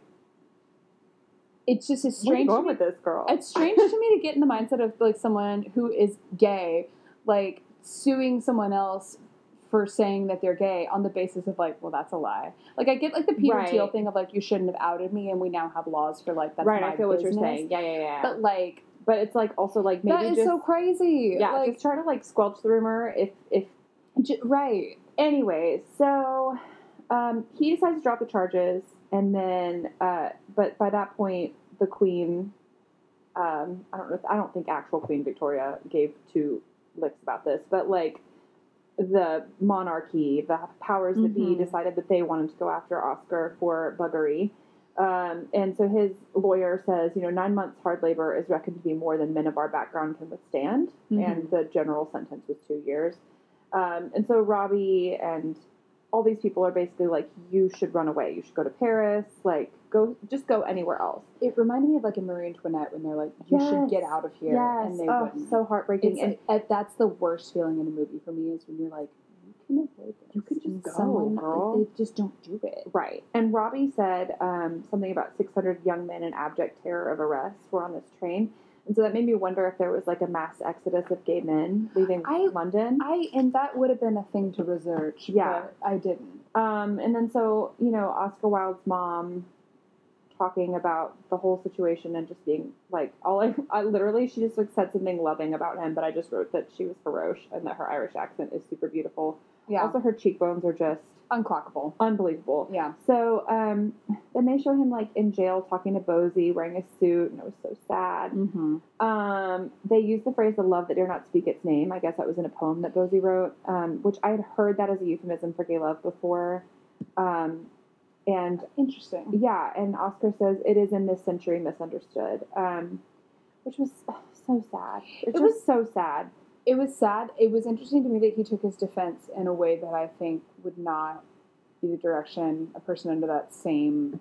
it's just strange. Where are you going with this, girl? It's strange to me to get in the mindset of like someone who is gay, like suing someone else for saying that they're gay on the basis of like, well, that's a lie. Like I get like the Peter Thiel thing of like, you shouldn't have outed me, and we now have laws for like that's right. my I feel business. what you're saying. Yeah. But it's like also like maybe that is just, so crazy. Yeah, like, just try to like squelch the rumor if right. Anyway, so he decides to drop the charges, and then but by that point the Queen, I don't think actual Queen Victoria gave two licks about this, but like the monarchy, the powers that be, decided that they wanted to go after Oscar for buggery. And so his lawyer says, 9 months hard labor is reckoned to be more than men of our background can withstand. And the general sentence was 2 years. And so Robbie and all these people are basically like, you should run away. You should go to Paris. Like, just go anywhere else. It reminded me of like a Marie Antoinette when they're like, you should get out of here. Yes. And they wouldn't. So heartbreaking. And that's the worst feeling in a movie for me, is when you're like, you can avoid this. You can just go, girl. They just don't do it. Right. And Robbie said something about 600 young men in abject terror of arrest were on this train. And so that made me wonder if there was like a mass exodus of gay men leaving London. And that would have been a thing to research. Yeah. But I didn't. And then so, Oscar Wilde's mom talking about the whole situation and just being like, I literally, she just like said something loving about him, but I just wrote that she was Faroche and that her Irish accent is super beautiful. Yeah. Also, her cheekbones are just unclockable. Unbelievable. Yeah. So, then they show him like in jail talking to Bosie, wearing a suit, and it was so sad. They used the phrase "the love that dare not speak its name." I guess that was in a poem that Bosie wrote, which I had heard that as a euphemism for gay love before. And interesting. Yeah, and Oscar says it is in this century misunderstood, which was so sad. It was so sad. It was sad. It was interesting to me that he took his defense in a way that I think would not be the direction a person under that same,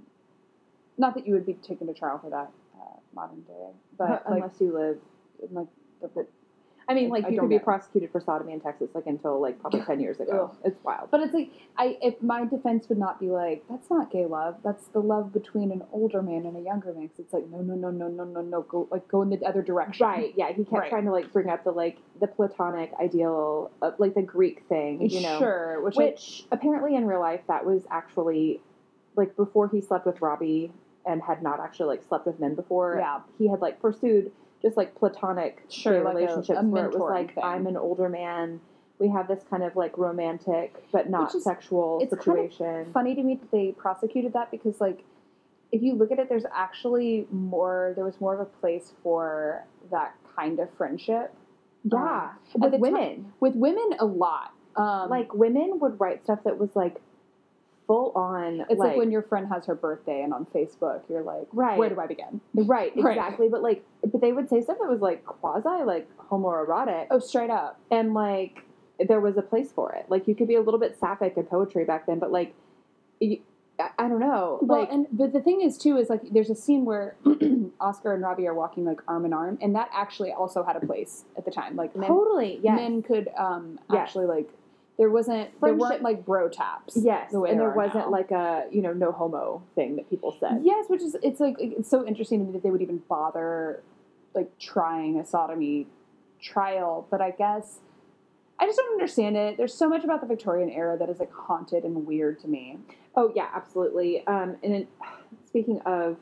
not that you would be taken to trial for that modern day, but unless you live like. I mean, like, I you don't could be know. prosecuted for sodomy in Texas, like, until, like, probably 10 years ago. Ugh. It's wild. But it's like, if my defense would not be like, that's not gay love. That's the love between an older man and a younger man. 'Cause it's like, no. Go in the other direction. Right, yeah. He kept Right. trying to, like, bring up the platonic ideal, of, like, the Greek thing, you know. Sure. Which apparently in real life, that was actually, like, before he slept with Robbie and had not actually, like, slept with men before. Yeah. He had, like, pursued just, like, platonic Sure, like relationships a where it was mentoring like, thing. I'm an older man. We have this kind of, like, romantic but not Which is- sexual it's situation. funny to me that they prosecuted that because, like, if you look at it, there was more of a place for that kind of friendship. Yeah. At With the women. time- with women, a lot. Like, women would write stuff that was, like, full on. it's like when your friend has her birthday and on Facebook, you're like, Right. where do I begin? Right, Right. exactly. But, like, they would say stuff that was, like, quasi, like, homoerotic. Oh, straight up. And, like, there was a place for it. Like, you could be a little bit sapphic in poetry back then, but, like, I don't know. Well, Like, but the thing is, too, is, like, there's a scene where Oscar and Robbie are walking, like, arm in arm, and that actually also had a place at the time. Like, totally, yes. men could Yes. actually, like, there Friendship- weren't, like, bro taps. Yes, the way and there are wasn't, now. like, a, you know, no homo thing that people said. Yes, which is, it's so interesting to me that they would even bother, like, trying a sodomy trial, but I guess I just don't understand it. There's so much about the Victorian era that is, like, haunted and weird to me. Oh, yeah, absolutely. Speaking of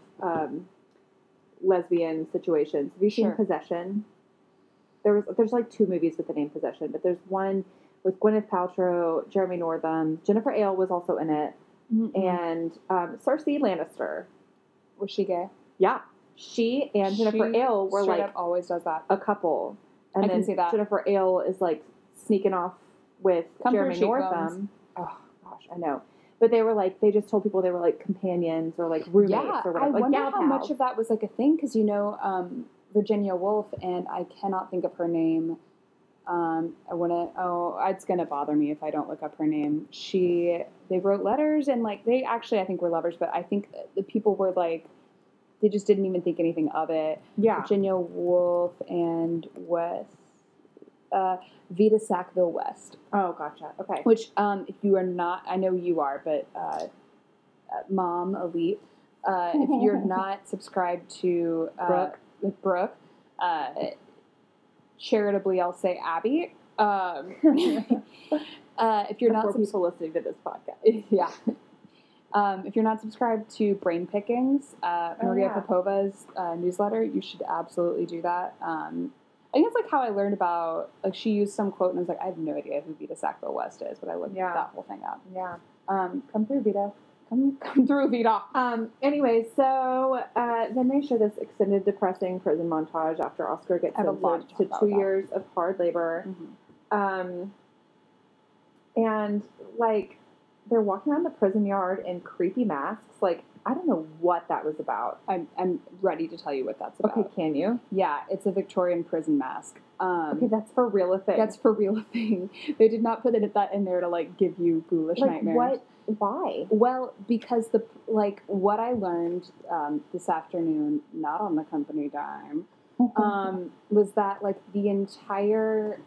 lesbian situations, have you seen Sure. Possession? There's like 2 movies with the name Possession, but there's one with Gwyneth Paltrow, Jeremy Northam, Jennifer Ale was also in it, and Cersei Lannister. Was she gay? Yeah, she and Jennifer She Ale were straight like up always does that. a couple, and I then can see that. Jennifer Ale is like sneaking off with Come through, Jeremy cheekbones. Northam. Oh gosh, I know. But they were like, they just told people they were like companions or like roommates Yeah, or I whatever. Like wonder gal how pals. much of that was, like, a thing, because, you know, Virginia Woolf, and I cannot think of her name. It's gonna bother me if I don't look up her name. They wrote letters, and, like, they actually, I think, were lovers, but I think the people were, like, they just didn't even think anything of it. Yeah. Virginia Woolf and Vita Sackville West. Oh, gotcha. Okay. Which, if you are not, I know you are, but Mom, Elite, if you're not subscribed to Brooke, charitably, I'll say Abby. If you're not For people listening to this podcast. yeah. If you're not subscribed to Brain Pickings, Maria yeah. Popova's newsletter, you should absolutely do that. I think it's like how I learned about, like, she used some quote and I was like, I have no idea who Vita Sackville West is, but I looked Yeah. that whole thing up. Yeah. Come through, Vita. Come through, Vita. Anyway, so then they show this extended depressing prison montage after Oscar gets I have a lot sentenced to to talk 2 about that. years of hard labor. And, like, they're walking around the prison yard in creepy masks. Like, I don't know what that was about. I'm ready to tell you what that's about. Okay, can you? Yeah, it's a Victorian prison mask. Okay, that's for real a thing. That's for real a thing. They did not put that in there to, like, give you ghoulish like, nightmares. what? Why? Well, because what I learned this afternoon, not on the company dime, was that, like, the entire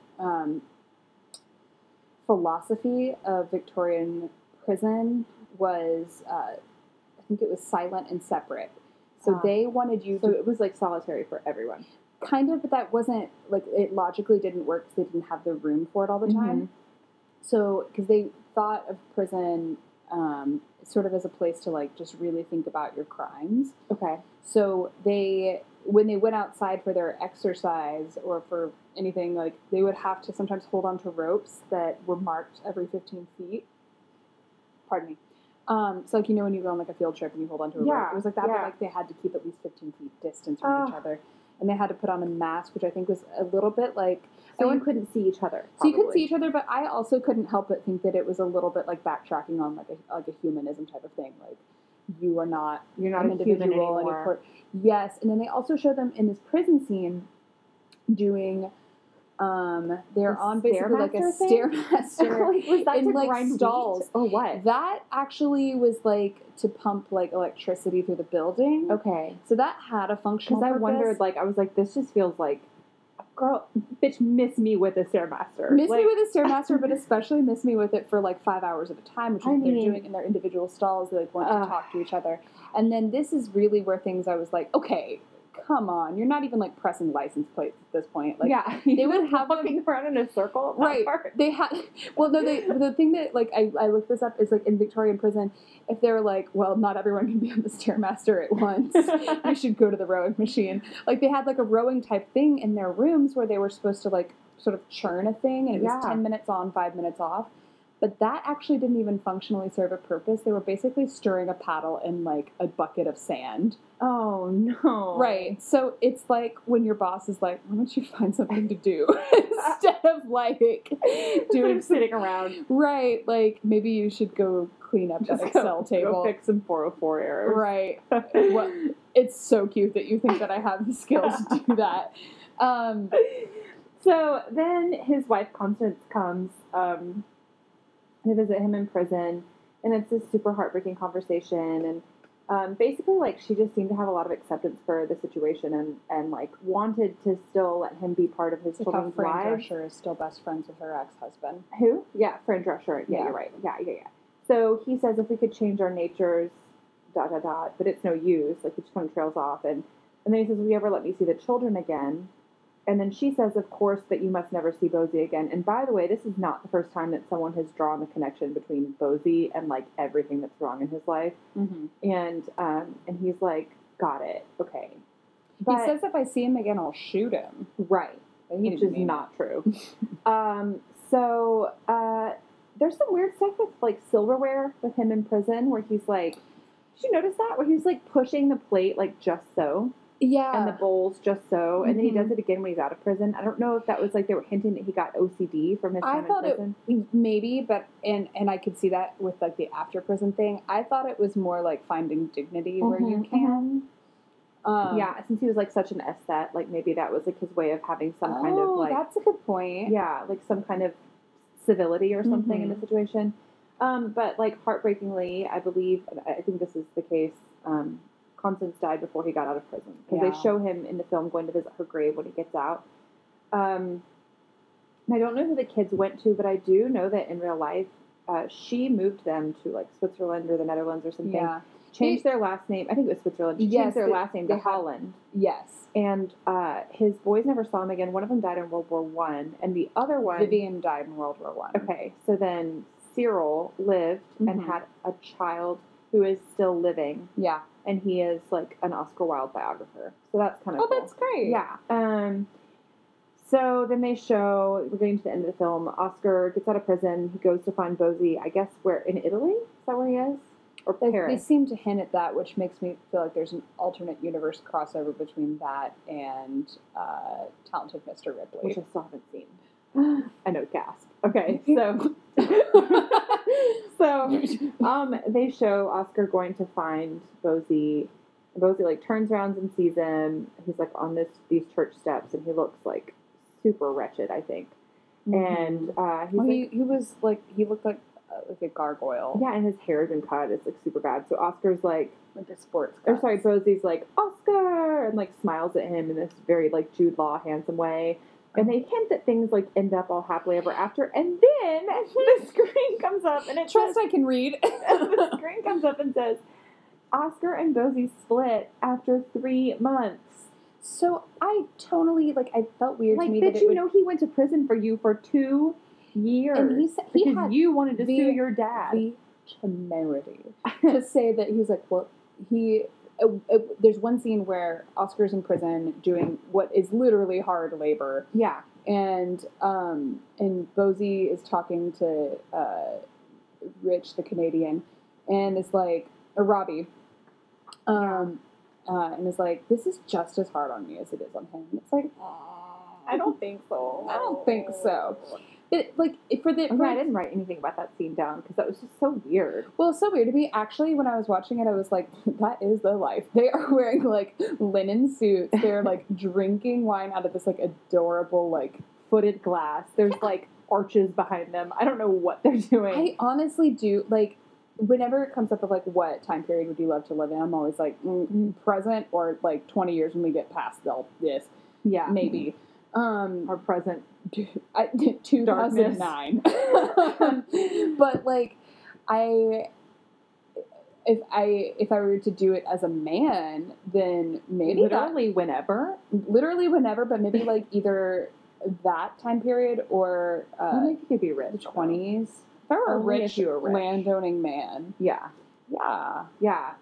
philosophy of Victorian prison was, I think it was silent and separate. So they wanted you So to it was like solitary for everyone. kind of, but that wasn't, like, it logically didn't work because they didn't have the room for it all the time. So, because they thought of prison sort of as a place to, like, just really think about your crimes. Okay. So when they went outside for their exercise or for anything, like, they would have to sometimes hold on to ropes that were marked every 15 feet. Pardon me. So, like, you know, when you go on, like, a field trip and you hold on to a rope, it was like that, but, like, they had to keep at least 15 feet distance from each other. And they had to put on a mask, which I think was a little bit like... So you couldn't see each other. So you couldn't see each other, but I also couldn't help but think that it was a little bit like backtracking on, like a humanism type of thing. Like, you're not a human individual anymore. Yes, and then they also show them in this prison scene doing... they're on basically like a Stairmaster Like, was that in, to like, grind stalls. wheat or what? That actually was like to pump, like, electricity through the building. Okay. So that had a functional Because I purpose. wondered, like, I was like, this just feels like girl, bitch, miss me with a Stairmaster. Miss me with a Stairmaster, but especially miss me with it for like 5 hours at a time, which is what they're doing in their individual stalls. They like want to talk to each other. And then this is really where things I was like, okay, come on, you're not even like pressing license plates at this point. Like, yeah, they would have walking around in a circle. Right. They had. Well, no. The thing that like I looked this up is like in Victorian prison, if they were like, well, not everyone can be on the Stairmaster at once. You should go to the rowing machine. Like they had like a rowing type thing in their rooms where they were supposed to like sort of churn a thing, and it was 10 minutes on, 5 minutes off. But that actually didn't even functionally serve a purpose. They were basically stirring a paddle in like a bucket of sand. Oh no! Right. So it's like when your boss is like, "Why don't you find something to do instead of like doing sitting around?" Right. Like maybe you should go clean up that Excel table. Go fix some 404 errors. Right. Well, it's so cute that you think that I have the skills to do that. So then his wife Constance comes to visit him in prison, and it's this super heartbreaking conversation, and basically like she just seemed to have a lot of acceptance for the situation and like wanted to still let him be part of his children's Fran lives. Drescher is still best friends with her ex-husband. Who? Yeah, Fran Drescher. Yeah, you're right. Yeah. So he says if we could change our natures, ... but it's no use. Like he just kind of trails off, and then he says, "Will you ever let me see the children again?" And then she says, of course, that you must never see Bosie again. And by the way, this is not the first time that someone has drawn the connection between Bosie and, like, everything that's wrong in his life. Mm-hmm. And he's like, got it. Okay. But, he says if I see him again, I'll shoot him. Right. Which is not true. There's some weird stuff with, like, silverware with him in prison where he's like, did you notice that? Where he's, like, pushing the plate, like, just so. Yeah. And the bowls just so. And then he does it again when he's out of prison. I don't know if that was like they were hinting that he got OCD from his time in prison. Maybe, but and I could see that with like the after prison thing. I thought it was more like finding dignity where you can. Yeah, since he was like such an aesthete, like maybe that was like his way of having some kind of like... that's a good point. Yeah, like some kind of civility or something in the situation. But like heartbreakingly, I believe, I think this is the case, Constance died before he got out of prison. Because they show him in the film going to visit her grave when he gets out. And I don't know who the kids went to, but I do know that in real life, she moved them to like Switzerland or the Netherlands or something. Yeah. Changed their last name. I think it was Switzerland. She changed their last name to Holland. Yes. And his boys never saw him again. One of them died in World War I. And the other one... Vivian died in World War I. Okay. So then Cyril lived and had a child who is still living. Yeah. And he is like an Oscar Wilde biographer. So that's kind of cool. That's great. Yeah. So then they show, we're getting to the end of the film, Oscar gets out of prison. He goes to find Bosie, I guess, where, in Italy? Is that where he is? Or Paris? They seem to hint at that, which makes me feel like there's an alternate universe crossover between that and Talented Mr. Ripley. Which I still haven't seen. I know, gasp. Okay, so they show Oscar going to find Bosie. Bosie like turns around and sees him. He's like on these church steps, and he looks like super wretched, I think. And he looked like a gargoyle. Yeah, and his hair's been cut. It's like super bad. So Oscar's like a sports cut. Bosie's like Oscar, and like smiles at him in this very like Jude Law handsome way. And they hint that things, like, end up all happily ever after. And then the screen comes up and it says... I can read. The screen comes up and says, Oscar and Bosie split after 3 months. So I totally, like, I felt weird to me that you know he went to prison for you for 2 years. And he said because you wanted to sue your dad. The temerity to say that he was like, well, there's one scene where Oscar's in prison doing what is literally hard labor. Yeah. And Bosie is talking to Rich, the Canadian, and is like, or Robbie, and is like, this is just as hard on me as it is on him. And it's like, I don't think so. I don't think so. But, like, I didn't write anything about that scene down because that was just so weird. Well, it's so weird to me. Actually, when I was watching it, I was like, that is the life. They are wearing, like, linen suits. They're, like, drinking wine out of this, like, adorable, like, footed glass. There's, like, arches behind them. I don't know what they're doing. I honestly do, like, whenever it comes up with, like, what time period would you love to live in, I'm always like, present or, like, 20 years when we get past this. Yeah. Maybe. Our present 2009. But like, if I were to do it as a man, then maybe literally whenever, but maybe like either that time period or I think you could be rich. the 20s. If I were A only rich if you were rich. landowning man. Yeah. Yeah.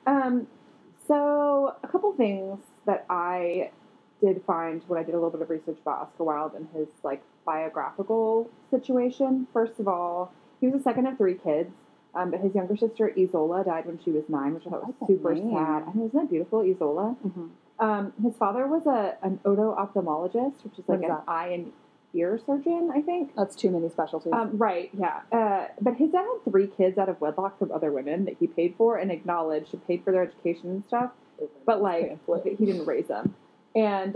So a couple things that I did find when I did a little bit of research about Oscar Wilde and his like biographical situation. First of all, he was the second of 3 kids, but his younger sister Isola died when she was 9, which I thought was super sad. I mean, isn't that beautiful, Isola? Mm-hmm. His father was an oto-ophthalmologist, which is like an eye and ear surgeon, I think. That's too many specialties. Right, yeah. But his dad had 3 kids out of wedlock from other women that he paid for and acknowledged and paid for their education and stuff. But, like, he didn't raise them. And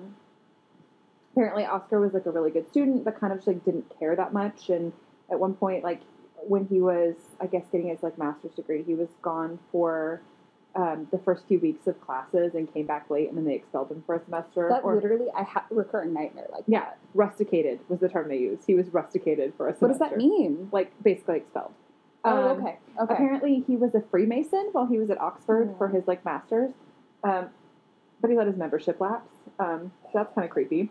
apparently Oscar was, like, a really good student, but kind of just, like, didn't care that much. And at one point, like, when he was, I guess, getting his, like, master's degree, he was gone for the first few weeks of classes and came back late, and then they expelled him for a semester. Literally, I had a recurring nightmare like yeah, that. Rusticated was the term they used. He was rusticated for a semester. What does that mean? Like, basically expelled. Okay. Apparently, he was a Freemason while he was at Oxford for his, like, master's. But he let his membership lapse. So that's kind of creepy.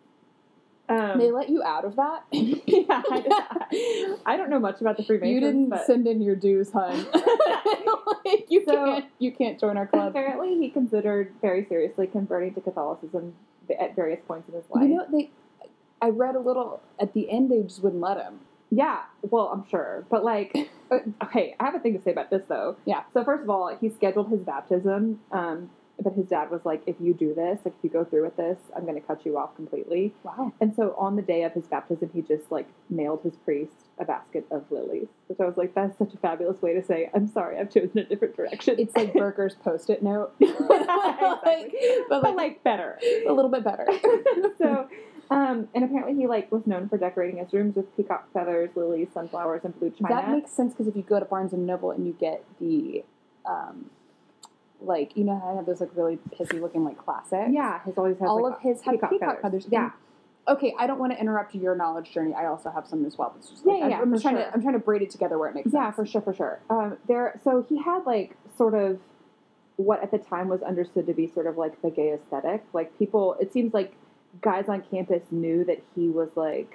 They let you out of that? Yeah, I don't know much about the Freemasons. You didn't send in your dues, hun. Like, you can't join our club. Apparently, he considered very seriously converting to Catholicism at various points in his life. You know, I read a little at the end. They just wouldn't let him. Yeah, well, I'm sure, but like, okay, I have a thing to say about this though. Yeah. So first of all, he scheduled his baptism. But his dad was like, if you do this, like, if you go through with this, I'm going to cut you off completely. Wow. And so on the day of his baptism, he just, like, mailed his priest a basket of lilies, which I was like, that's such a fabulous way to say, I'm sorry, I've chosen a different direction. It's like Berger's Post-it note. Exactly. But like, better. A little bit better. So, and apparently he, like, was known for decorating his rooms with peacock feathers, lilies, sunflowers, and blue china. That makes sense, because if you go to Barnes & Noble and you get the... like, you know how I have those, like, really pissy-looking, like, classics? Yeah, his always has, all like, of his have peacock feathers. Yeah. Okay, I don't want to interrupt your knowledge journey. I also have some as well. It's just like, I'm trying to braid it together where it makes sense. Yeah, for sure. So he had, like, sort of what at the time was understood to be sort of, like, the gay aesthetic. Like, people, it seems like guys on campus knew that he was, like,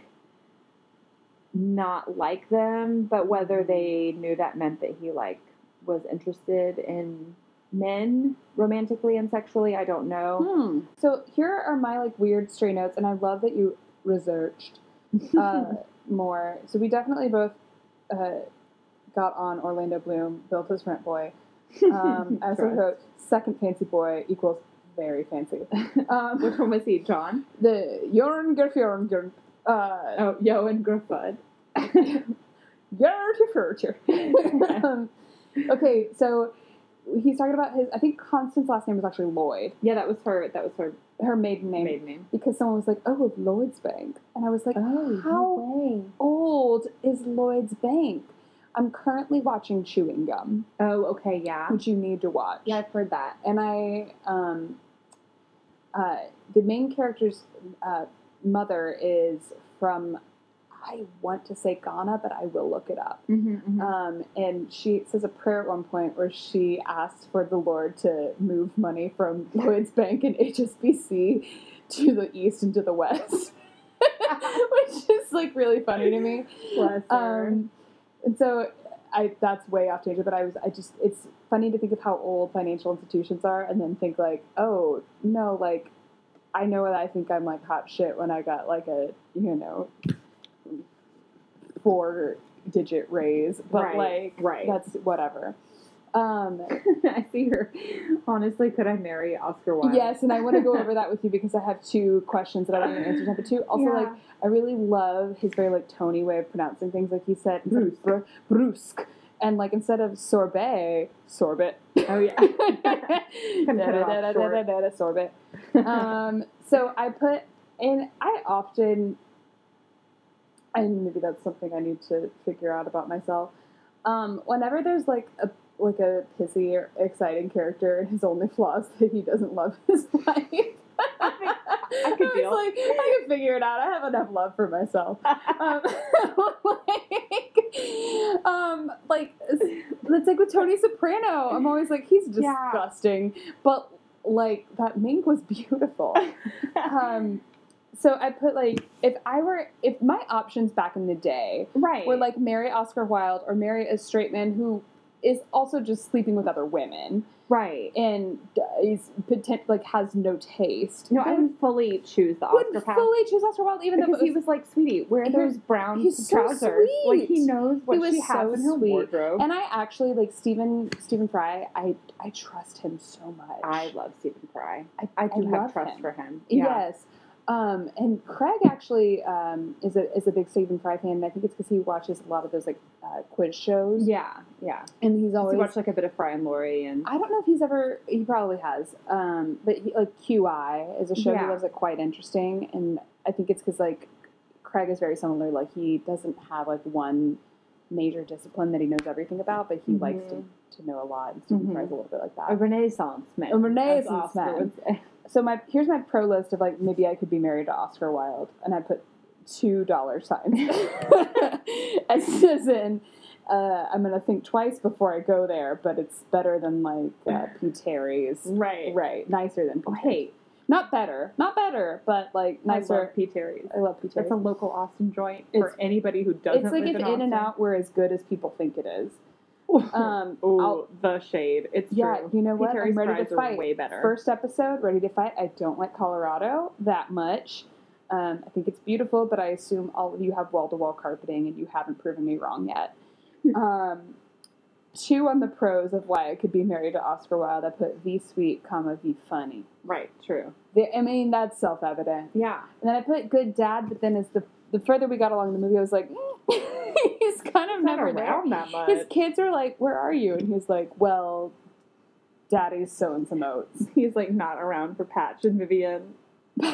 not like them, but whether they knew that meant that he, like, was interested in men romantically and sexually, I don't know. So here are my, like, weird stray notes, and I love that you researched more. So we definitely both got on Orlando Bloom, built his rent boy. As I wrote, second fancy boy equals very fancy. Which one was he, John? The Jorn Gerfjorn. Johan Gruffudd. Okay, so he's talking about his, I think Constance's last name was actually Lloyd. Yeah, that was her maiden name. Because someone was like, oh, Lloyd's Bank. And I was like, oh, how old is Lloyd's Bank? I'm currently watching Chewing Gum. Oh, okay, yeah. Which you need to watch. Yeah, I've heard that. And the main character's mother is from, I want to say Ghana, but I will look it up. And she says a prayer at one point where she asks for the Lord to move money from Lloyd's Bank and HSBC to the east and to the west, which is, like, really funny to me. Bless her. And so that's way off tangent, but it's funny to think of how old financial institutions are, and then think, like, oh no, like, I know that I think I'm, like, hot shit when I got, like, a 4-digit raise, but right. That's whatever. I see her. Honestly, could I marry Oscar Wilde? Yes, and I want to go over that with you because I have 2 questions that I want to answer. But 2, also, like, I really love his very, like, Tony way of pronouncing things. Like, he said brusque, and, like, instead of sorbet, sorbet. Oh yeah, sorbet. So I put in. I often. And maybe that's something I need to figure out about myself. Whenever there's, like, a pissy or exciting character, and his only flaw is that he doesn't love his wife. I could deal. Like, I can figure it out. I have enough love for myself. Like it's like with Tony Soprano. I'm always like, he's disgusting, but like that mink was beautiful. So I put like, if my options back in the day were like marry Oscar Wilde or marry a straight man who is also just sleeping with other women. Right. And is like has no taste. No, I would fully choose the Oscar path. Fully choose Oscar Wilde, even because though he was like, sweetie, wear those brown trousers. So sweet. Like he knows what she has in her wardrobe. And I actually like Stephen Fry. I trust him so much. I love Stephen Fry. I do love have trust him. for him. Yeah. Yes. And Craig actually is a big Stephen Fry fan, and I think it's because he watches a lot of those like quiz shows. Yeah. And he's always watched like a bit of Fry and Laurie, and I don't know if he probably has, but like QI is a show he loves, like quite interesting, and I think it's because like Craig is very similar. Like he doesn't have like one major discipline that he knows everything about, but he likes to know a lot. And Stephen Fry's a little bit like that. A Renaissance man. A Renaissance man. So here's my pro list of like maybe I could be married to Oscar Wilde, and I put $2 signs as in I'm gonna think twice before I go there, but it's better than like P. Terry's. Right. Nicer than P. Terry's. Not better, but like nicer. I love P. Terry's. I love P. Terry's. It's a local Austin joint for anybody who doesn't. It's like live if In-N-Out were as good as people think it is. The shade. It's true. You know what? I'm ready to fight. Way better. First episode, ready to fight. I don't like Colorado that much. I think it's beautiful, but I assume all of you have wall-to-wall carpeting, and you haven't proven me wrong yet. 2 on the pros of why I could be married to Oscar Wilde. I put V sweet, V funny. Right. True. I mean, that's self-evident. Yeah. And then I put good dad, but then as the further we got along in the movie, I was like, he's kind of never around that much. His kids are like, where are you? And he's like, well, daddy's sowing some oats. He's like not around for Patch and Vivian. A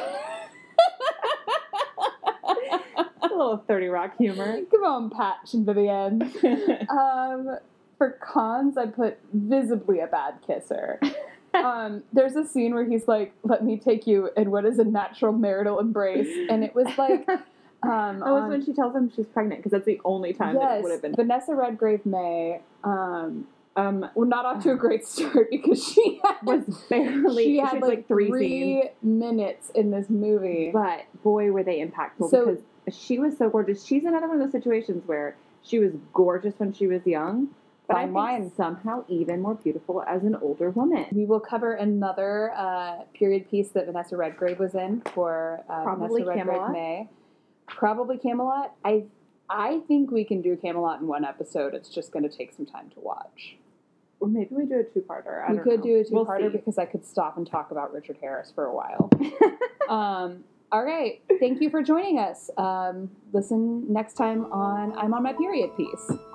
little 30 Rock humor. Come on, Patch and Vivian. For cons, I put visibly a bad kisser. There's a scene where he's like, let me take you in what is a natural marital embrace. And it was like... that was when she tells him she's pregnant, because that's the only time that it would have been. Vanessa Redgrave May, well, not off to a great start, because she had like 3 minutes in this movie. But boy, were they impactful, because she was so gorgeous. She's another one of those situations where she was gorgeous when she was young, but I think somehow even more beautiful as an older woman. We will cover another period piece that Vanessa Redgrave was in for probably Vanessa Redgrave May. Probably Camelot. I think we can do Camelot in one episode. It's just going to take some time to watch. Or maybe we do a 2-parter. We could do a 2-parter because I could stop and talk about Richard Harris for a while. All right. Thank you for joining us. Listen next time on I'm on My Period Piece.